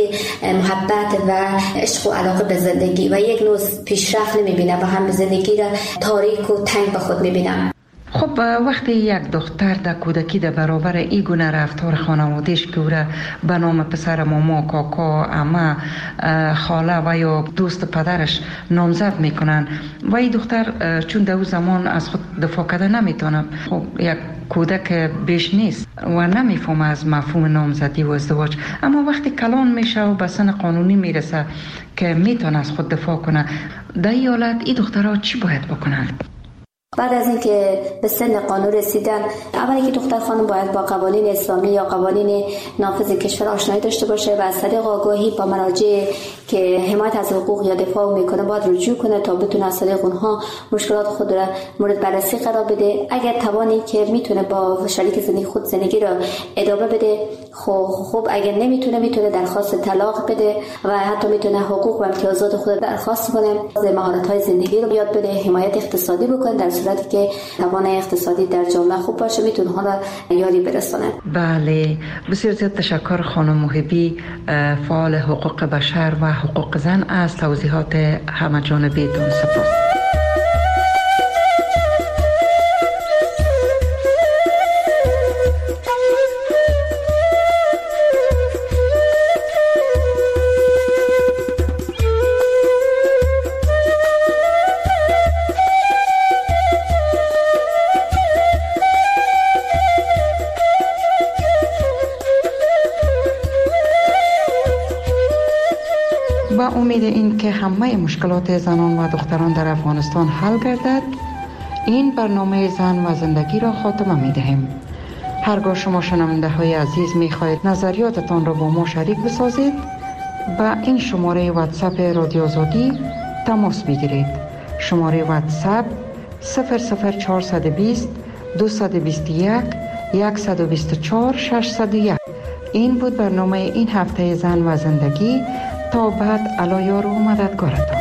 محبت و عشق و علاقه به زندگی و یک نوع پیشرفت نمیبینه و هم زندگی را تاریک و تنگ به خود میبینه. خب وقتی یک دختر در کودکی در برابر این گونه رفتار خانوادهش که او را به نام پسر ماما، کاکا، عمه، خاله و یا دوست پدرش نامزد میکنن و این دختر چون در اون زمان از خود دفاع کرده نمیتونه، خب یک کودک بیش نیست و نمیفهمه از مفهوم نامزدی و ازدواج، اما وقتی کلان میشه و به سن قانونی میرسه که که میتونه از خود دفاع کنه، در این حالت این دخترها چی باید بکنن؟ بعد از اینکه به سن قانون رسیدن، اولی که دختر خانم باید با قوانین اسلامی یا قوانین نافذ کشور آشنایی داشته باشه و از طریق آگاهی با مراجع که حمایت از حقوق یا دفاع میکنه باید رجوع کنه تا بتونه از طریق اونها مشکلات خود را مورد بررسی قرار بده. اگر توانی که میتونه با شریک زندگی خود زندگی را ادامه بده خوب، اگر نمیتونه درخواست طلاق بده و حتی میتونه حقوق و امتیازات خود درخواست کنه، مهارت‌های زندگی رو یاد بده، حمایت اقتصادی بکنه. در صورتی که توان اقتصادی در جامعه خوب باشه میتونه حالا یاری برسونه. بله، بسیار زیاد تشکر خانم محبی، فعال حقوق بشر و حقوق زن، از توضیحات همه جانبیتون. سپاس. با امید این که همه مشکلات زنان و دختران در افغانستان حل گردد، این برنامه زن و زندگی را خاتمه می دهیم. هرگاه شما شنونده های عزیز می خواهید نظریاتتان را با ما شریک بسازید، با این شماره واتساپ رادیو آزادی تماس بگیرید. شماره واتساپ 00420 221 124 601. این بود برنامه این هفته زن و زندگی. تا بعد، علایار و مددگارتان.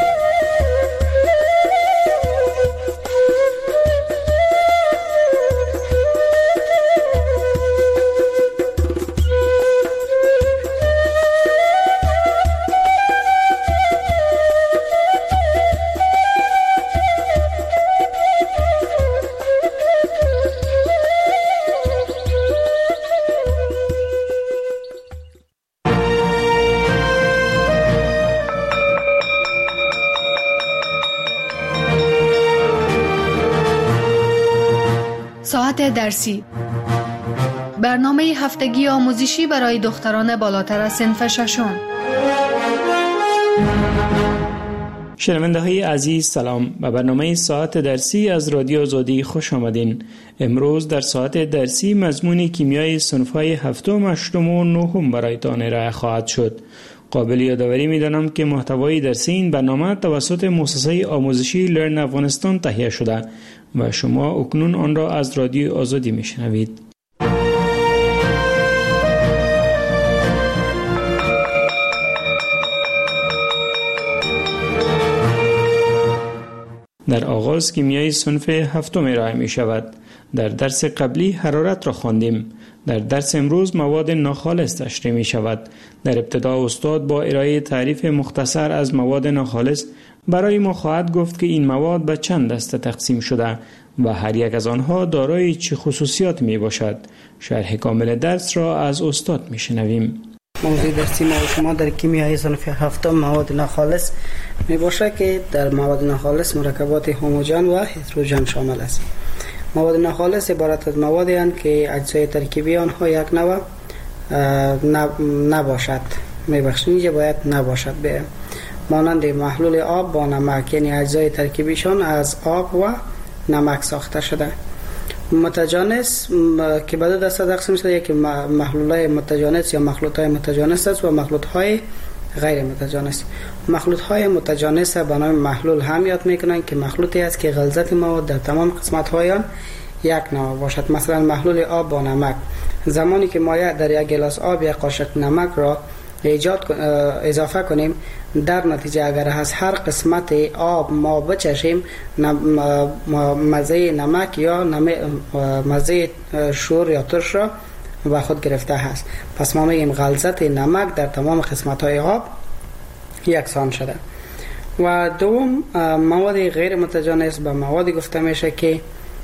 ساعت درسی، برنامه هفتگی آموزشی برای دختران بالاتر از صنف ششم. شنونده های عزیز سلام، به برنامه ساعت درسی از رادیو آزادی خوش آمدین. امروز در ساعت درسی مضمون کیمیای صنف‌های هفتم، هشتم و نهم برایتان ارائه خواهد شد. قابل یادآوری می‌دانم که محتوای درسی این برنامه توسط مؤسسه آموزشی لرن افغانستان تهیه شده و شما اکنون آن را از رادیو آزادی میشنوید. در آغاز کیمیای صنف هفتم ارائه می شود. در درس قبلی حرارت را خواندیم. در درس امروز مواد ناخالص تشریح می شود. در ابتدا استاد با ارائه تعریف مختصر از مواد ناخالص برای ما خواهد گفت که این مواد به چند دسته تقسیم شده و هر یک از آنها دارای چه خصوصیات می باشد. شرح کامل درس را از استاد می شنویم. موضوع درسی ما و شما در کیمیای صنف هفتم مواد ناخالص می باشد که در مواد ناخالص مرکبات هوموژن و هتروژن شامل است. مواد ناخالص عبارت از موادی هستند که اجزای ترکیبی آنها یک نوع نباشد. میبخشید اینجا باید نباشد، به مانند محلول آب با نمک، یعنی اجزای ترکیبیشان از آب و نمک ساخته شده. متجانس که به دو دسته تقسیم شده، یکی محلول‌های متجانس یا مخلوط‌های متجانس است و مخلوط‌های غیر متجانس. مخلوط‌های متجانس به نام محلول هم یاد می‌کنند که مخلوطی است که غلظت مواد در تمام قسمت‌های آن یک نوع باشد. مثلا محلول آب با نمک، زمانی که ما در یک گلاس آب یک قاشق نمک را اضافه کنیم، در نتیجه اگر از هر قسمت آب ما بچشیم مزه نمک یا مزه شور یا ترش را با خود گرفته است. پس ما میگیم غلظت نمک در تمام قسمت های آب یکسان شده. و دوم، مواد غیر متجانس به موادی گفته میشه که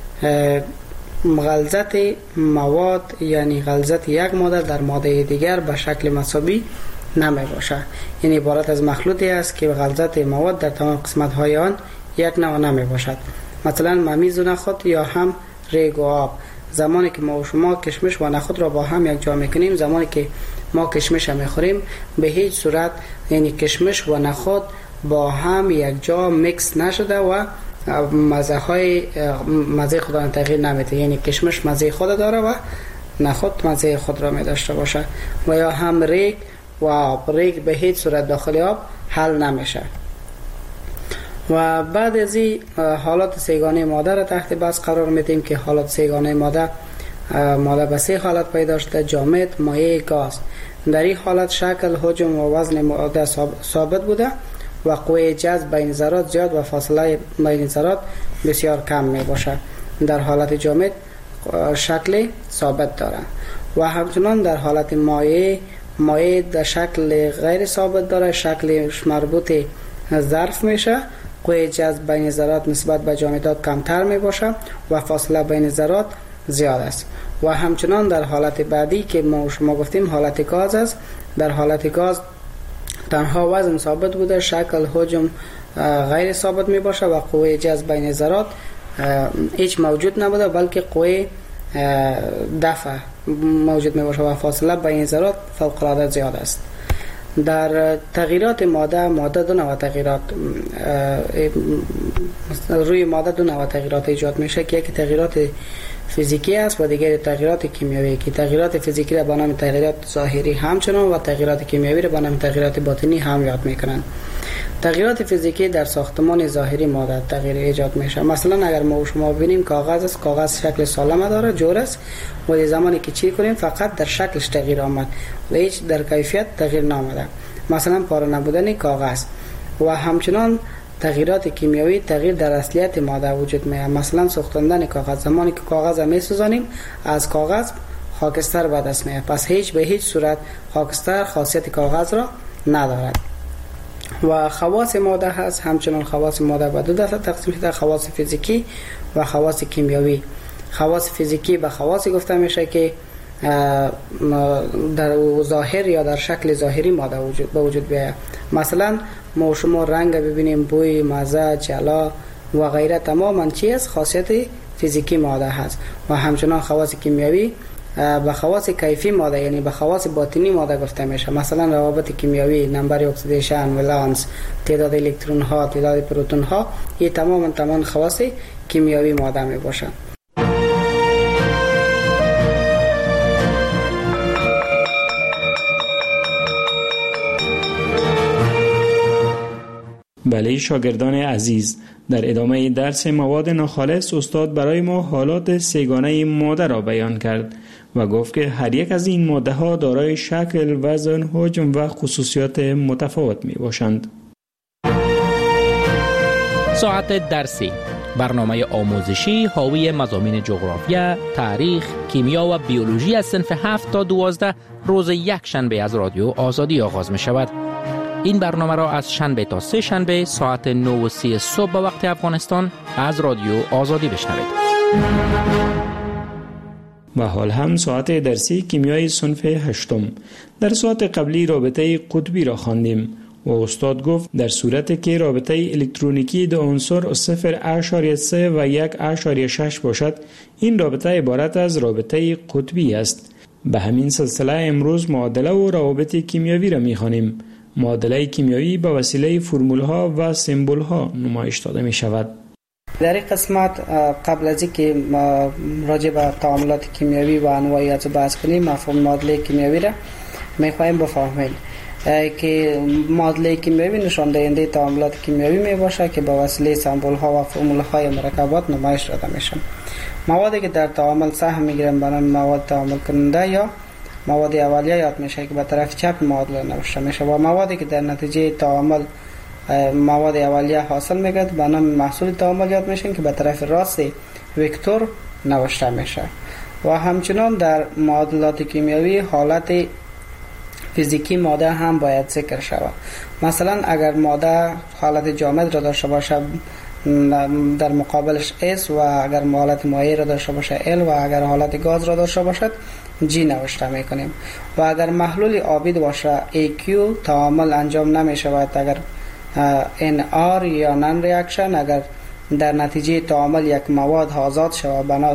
غلظت مواد، یعنی غلظت یک ماده در ماده دیگر به شکل مساوی نمی باشه، یعنی عبارت از مخلوطی است که غلظت مواد در تمام قسمت های آن یک نوع نمی باشد. مثلا ممیز و نخود یا هم ریگ و آب، زمانی که ما و شما کشمش و نخود را با هم یک جا میکنیم، زمانی که ما کشمش هم میخوریم به هیچ صورت، یعنی کشمش و نخود با هم یک جا میکس نشده و مزه خود را تغییر نمیده. یعنی کشمش مزه خود داره و نخود مزه خود را می داشته باشه. و یا هم ریگ و آب، ریگ به هیچ صورت داخل آب حل نمیشه. و بعد از این حالات سیگانه ماده را تحت بحث قرار میدیم که حالات سیگانه ماده به سه حالت پیدا شده: جامد، مایع، گاز. در این حالت شکل، حجم و وزن ماده ثابت بوده و قوه جذب بین ذرات زیاد و فاصله بین ذرات بسیار کم می باشد. در حالت جامد شکل ثابت داره و همچنان در حالت مایع در شکل غیر ثابت داره، شکلش مربوط ظرف میشه، قوه جذب بین ذرات نسبت به جامدات کمتر می باشه و فاصله بین ذرات زیاد است. و همچنان در حالت بعدی که شما گفتیم حالت گاز است، در حالت گاز تنها وزن ثابت بوده، شکل، حجم غیر ثابت می باشه و قوه جذب بین ذرات هیچ موجود نبوده، بلکه قوه دفع موجود می باشه و فاصله بین ذرات فوق العاده زیاد است. در تغییرات ماده دو نوع تغییرات روی ماده دو نوع تغییرات ایجاد میشه که یکی تغییرات فیزیکی است و دیگر تغییرات کیمیایی، که تغییرات فیزیکی را به نام تغییرات ظاهری همچنان و تغییرات کیمیایی را به نام تغییرات باطنی هم یاد میکنند. تغییرات فیزیکی در ساختمان ظاهری ماده تغییر ایجاد میشه. مثلا اگر ما شما ببینیم کاغذ است، کاغذ شکل سالم داره، جور است، ولی زمانی که چی کنیم فقط در شکلش تغییر آمد و هیچ در کیفیت تغییر نامده. مثلا پاره نبودن کاغذ. و همچنان تغییرات کیمیایی تغییر در اصلیت ماده وجود میاد. مثلا سوختاندن کاغذ، زمانی که کاغذ را میسوزانیم از کاغذ خاکستر به دست میاد، پس به هیچ صورت خاکستر خاصیت کاغذ را ندارد. و خواص ماده هست، همچنان خواص ماده به دو دسته تقسیم شده: خواص فیزیکی و خواص کیمیایی. خواص فیزیکی به خواص گفته میشه که در ظاهر یا در شکل ظاهری ماده به وجود بیاید. مثلا ما شما رنگ ببینیم، بوی، مزه، جلا و غیره تماما چیز خاصیت فیزیکی ماده هست. و همچنان خواص کیمیایی به خواص کیفی ماده، یعنی به خواص باطنی ماده گفته میشه. مثلا روابط کیمیایی، نمبر اکسیدیشن، ولانس، تعداد الکترون ها، تعداد پروتون ها، این تمام خواص کیمیایی ماده می باشه. بله شاگردان عزیز، در ادامه درس مواد ناخالص استاد برای ما حالات سه‌گانه ماده را بیان کرد و گفت که هر یک از این ماده ها دارای شکل، وزن، حجم و خصوصیات متفاوت می باشند. ساعت درسی، برنامه آموزشی حاوی مضامین جغرافیا، تاریخ، کیمیا و بیولوژی از صنف 7 تا 12 روز یک شنبه از رادیو آزادی آغاز می شود. این برنامه را از شنبه تا سه شنبه ساعت 9:30 صبح به وقت افغانستان از رادیو آزادی بشنوید. و حال هم ساعت درسی کیمیای صنف 8. در ساعت قبلی رابطه قطبی را خواندیم و استاد گفت در صورتی که رابطه الکترونیکی دو عنصر 0.3 و 1.6 باشد، این رابطه عبارت از رابطه قطبی است. به همین سلسله امروز معادله و روابط کیمیایی را می‌خوانیم. معادله کیمیایی به وسیله فرمول‌ها و سمبول‌ها نمایش داده می‌شود. در این قسمت قبل از اینکه راجع به تعاملات کیمیایی و انواع از بحث کنیم، مفهوم معادله کیمیایی را می‌خوایم بفهمیم که معادله کیمیایی نشان دهنده تعاملات کیمیایی میباشد که به وسیله سمبول‌ها و فرمول‌های مرکبات نمایش داده میشن. موادی که در تعامل سهم میگیرن به نام مواد تعامل کننده یا مواد اولیه یاد میشه که به طرف چپ معادله نوشته میشه و موادی که در نتیجه تعامل مواد اولیه حاصل میگرد به نام محصول تعامل یاد میشن که به طرف راست وکتور نوشته میشه. و همچنان در معادلات کیمیایی حالت فیزیکی ماده هم باید ذکر شود. مثلا اگر ماده حالت جامد را داشته باشد در مقابلش S و اگر حالت مایع را داشته باشد L و اگر حالت گاز را داشته باشد G نوشته میکنیم. و اگر محلول آبی باشه AQ تعامل انجام نمی شود. اگر NR یا نان ریاکشن، اگر در نتیجه تعامل یک مواد آزاد شود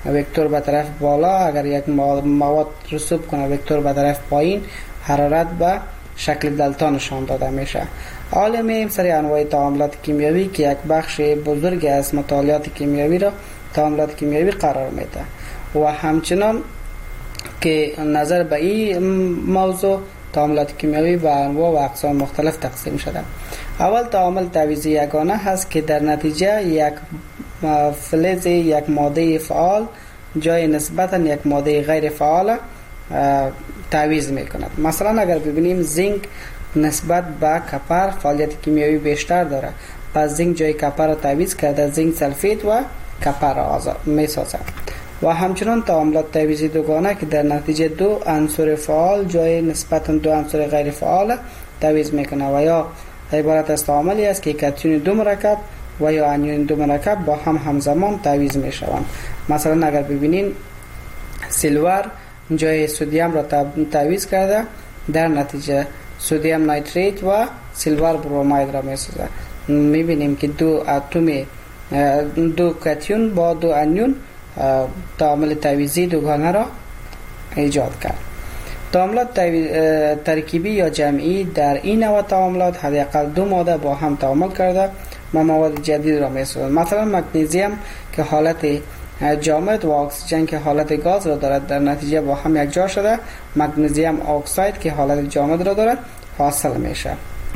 وکتور به طرف بالا، اگر یک مواد رسوب کنه وکتور به طرف پایین، حرارت به شکل دلتا نشان داده میشه. حالا میم سری انواع تعاملات کیمیایی که یک بخش بزرگ از مطالعات کیمیایی را تعاملات کیمیایی قرار میده و همچنان که نظر به این موضوع تعاملات کیمیایی به انواع و اقسام مختلف تقسیم شده. اول تعامل تعویضی یگانه هست که در نتیجه یک فلز یک ماده فعال جای نسبتا یک ماده غیر فعال تعویض میکند. مثلا اگر ببینیم زینک نسبت به کپر فعالیت کیمیایی بیشتر داره، پس زینک جای کپر را تعویض کرده، زینک سلفید و کپر را میسازد. و همچنان تعاملات تعویضی دوگانه که در نتیجه دو عنصر فعال جای نسبتا دو عنصر غیر فعال تعویض میکنه و یا عبارت از تعاملی است که کاتیون دو مرکب و یا انیون دو مرکب با هم همزمان تعویض میشوند. مثلا اگر ببینین سیلور جای سدیم را تعویض کرده، در نتیجه سدیم نایتریت و سیلور بروماید را میسازد. میبینیم که دو کاتیون با دو انیون تعامل تعویضی دوگانه را ایجاد کرد. تعاملات ترکیبی یا جمعی در این نوع تعاملات حداقل دو ماده با هم تعامل کرده و مواد جدید را میسازند. مثلا مگنیزیم که حالت جامد و اکسیژن که حالت گاز را دارد در نتیجه با هم یک جا شده مگنیزیم اکساید که حالت جامد را دارد حاصل میشه.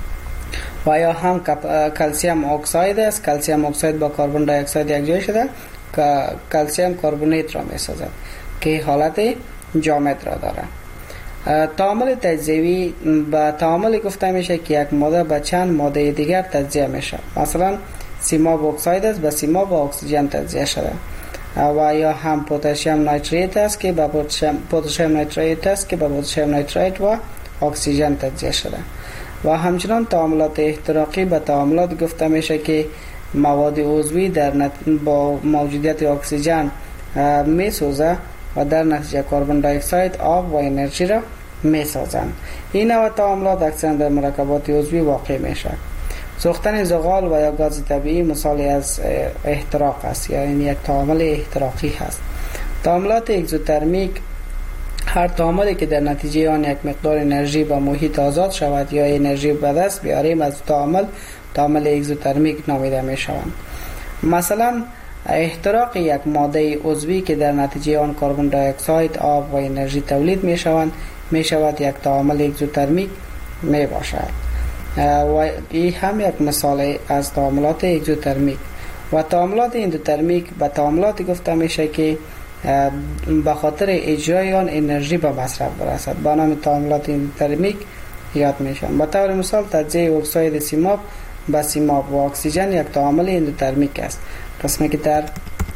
و یا هم کلسیم اکساید است، کلسیم اکساید با کربن دی اکساید یک جا شده که کلسیم کربونیت را میسازد که حالت جامد را دارد. تعامل تجزیوی به تعامل گفته میشه که یک ماده به چند ماده دیگر تجزیه میشه. مثلا سیماب اکساید است به سیماب و اکسیژن تجزیه شده و یا هم پتاسیم نیتریت است که به پتاسیم نیتریت است که به پتاسیم نیتریت و اکسیژن تجزیه شده. و همچنان تعاملات احتراقی به تعاملات گفته میشه که مواد عضوی با موجودیت اکسیژن میسوزه و در نتیجه کربن دی اکساید، آب و انرژی را میسازند. این نوع تعاملات اکثرا در مرکبات عضوی واقع میشه. سوختن زغال و یا گاز طبیعی مثالی از احتراق است، یعنی یک تعامل احتراقی هست. تعاملات اگزوترمیک هر تعاملی که در نتیجه آن یک مقدار انرژی به محیط آزاد شود یا انرژی به دست بیاریم از تعامل اگزوترمیک نامیده می شوند. مثلا احتراق یک ماده عضوی که در نتیجه آن کربن دی اکساید، آب و انرژی تولید می شود یک تعامل اگزوترمیک می باشد. و این هم یک مثال از تعاملات اگزوترمیک. و تعاملات اندوترمیک به تعاملاتی گفته میشه که به خاطر اجرای آن انرژی به مصرف برسد، به نام تعاملات اندوترمیک یاد میشن. به طور مثال تجزیه اکساید سیماب به سیماب و اکسیژن یک تعامل اندوترمیک است، قسمی که در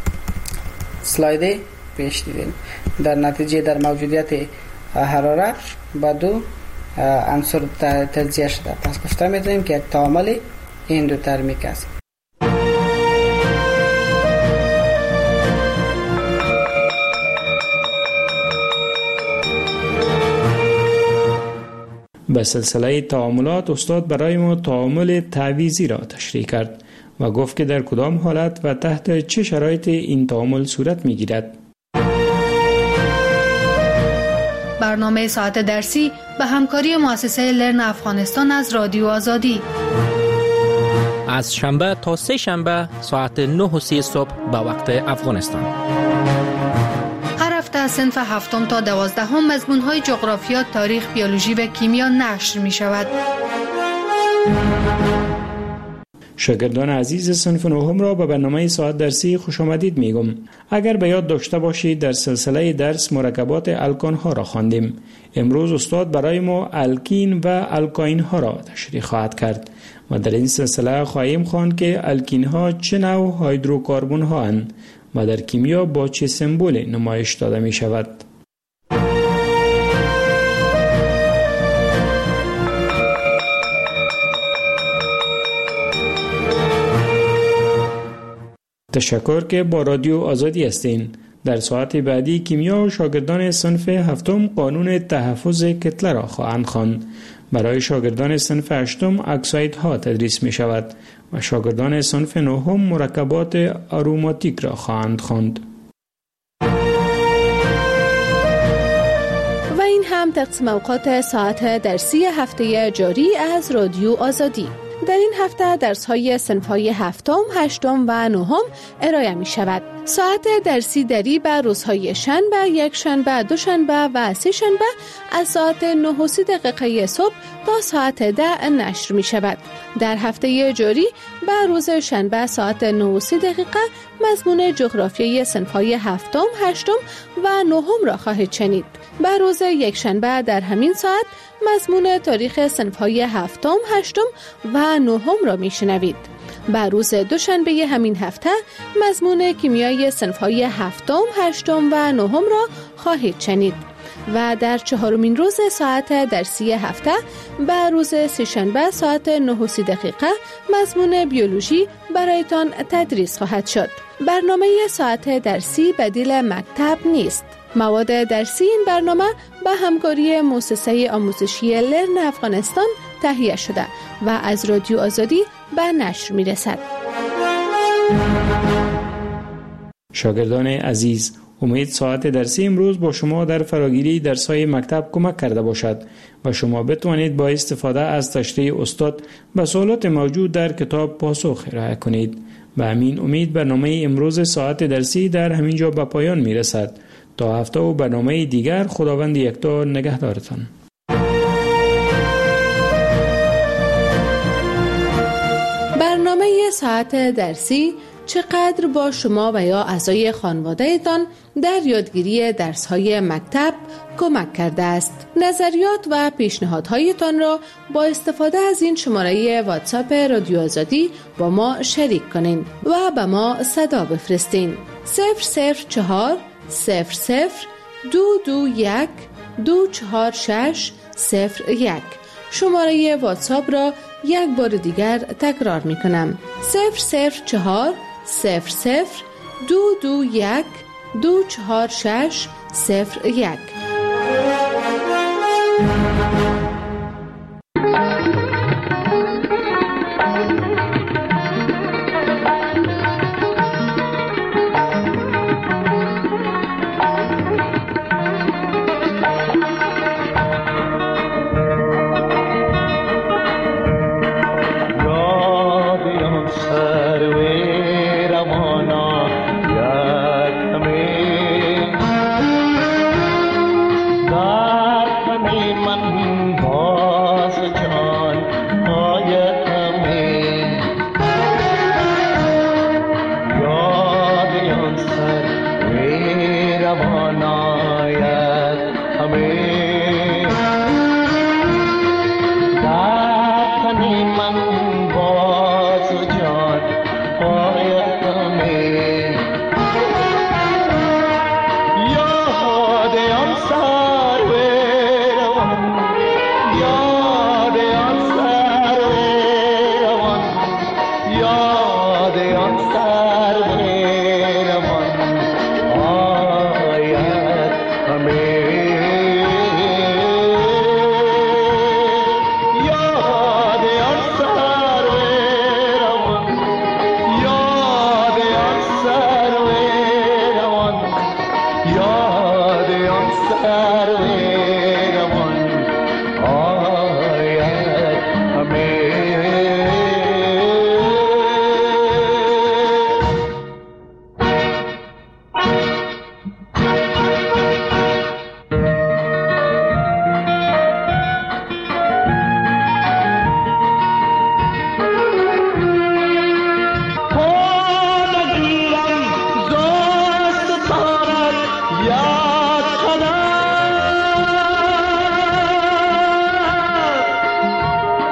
سلاید پیش دیدیم. در نتیجه در موجودیت حرارت به دو عنصر تجزیه شده، پس گفته میتونیم که یک تعامل اندوترمیک است. به سلسله تعاملات استاد برای ما تعامل تعویضی را تشریح کرد و گفت که در کدام حالت و تحت چه شرایط این تعامل صورت می گیرد. برنامه ساعت درسی به همکاری مؤسسه لرن افغانستان از رادیو آزادی از شنبه تا سه شنبه ساعت 9:30 صبح به وقت افغانستان. هر هفته از صنف 7 تا 12 مضمون‌های جغرافیا، تاریخ، بیولوژی و کیمیا نشر می شود. شاگردان عزیز صنف 9 را به برنامه ساعت درسی خوش آمدید میگم. اگر به یاد داشته باشید در سلسله درس مرکبات الکان ها را خواندیم. امروز استاد برای ما الکین و الکاین ها را تشریح خواهد کرد و در این سلسله خواهیم خواند که الکین ها چه نوع هیدروکاربن ها اند و در کیمیا با چه سمبولی نمایش داده می شود. تشکر که با رادیو آزادی هستین. در ساعت بعدی کیمیا و شاگردان صنف 7 قانون تحفظ کتله را خواهند خواند. برای شاگردان صنف 8 اکسایدها تدریس می شود و شاگردان صنف 9 مرکبات آروماتیک را خواهند خواند. میشوند تقسیم اوقات ساعت درسی هفته جاری از رادیو آزادی. در این هفته درس‌های صنف‌های هفتم، هشتم و نهم ارائه می شود. ساعت درسی دری به روزهای شنبه، یک شنبه، دوشنبه و سه شنبه از ساعت 9:30 صبح تا ساعت 10 نشر می شود. در هفته جاری به روز شنبه ساعت 9:30 مضمون جغرافیای صنف‌های هفتم، هشتم و نهم را خواهید شنید. به روز یک شنبه در همین ساعت مضمون تاریخ صنف‌های هفتم، هشتم و نهم را میشنوید. به روز دوشنبه همین هفته مضمون کیمیای صنف‌های هفتم، هشتم و نهم را خواهید شنید. و در چهارمین روز ساعت درسی هفته به روز سه‌شنبه ساعت 9:30 مضمون بیولوژی برایتان تدریس خواهد شد. برنامه ساعت درسی بدیل مکتب نیست. مواد درسی این برنامه به همکاری مؤسسه آموزشی لرن افغانستان تهیه شده و از رادیو آزادی به نشر می رسد. شاگردان عزیز، امید ساعت درسی امروز با شما در فراگیری درس‌های مکتب کمک کرده باشد و شما بتوانید با استفاده از تشریح استاد به سوالات موجود در کتاب پاسخ ارائه کنید. به همین امید برنامه امروز ساعت درسی در همین جا به پایان می رسد. تا هفته و برنامه دیگر خداوند یکتا نگهدارتان. برنامه ساعت درسی چقدر با شما و یا اعضای خانواده‌تان در یادگیری درس‌های مکتب کمک کرده است. نظریات و پیشنهادهایتان را با استفاده از این شماره واتساپ رادیو آزادی با ما شریک کنین و به ما صدا بفرستین. 004 00-221-246-01. شماره واتساپ را یک بار دیگر تکرار می کنم. 004 00-221-246-01.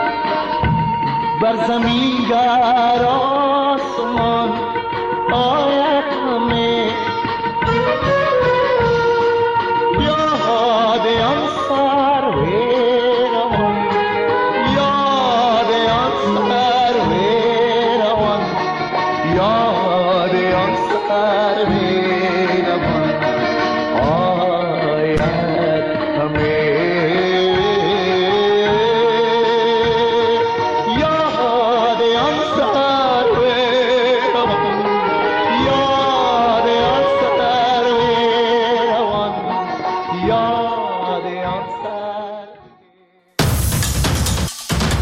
بر زمین گر آسمان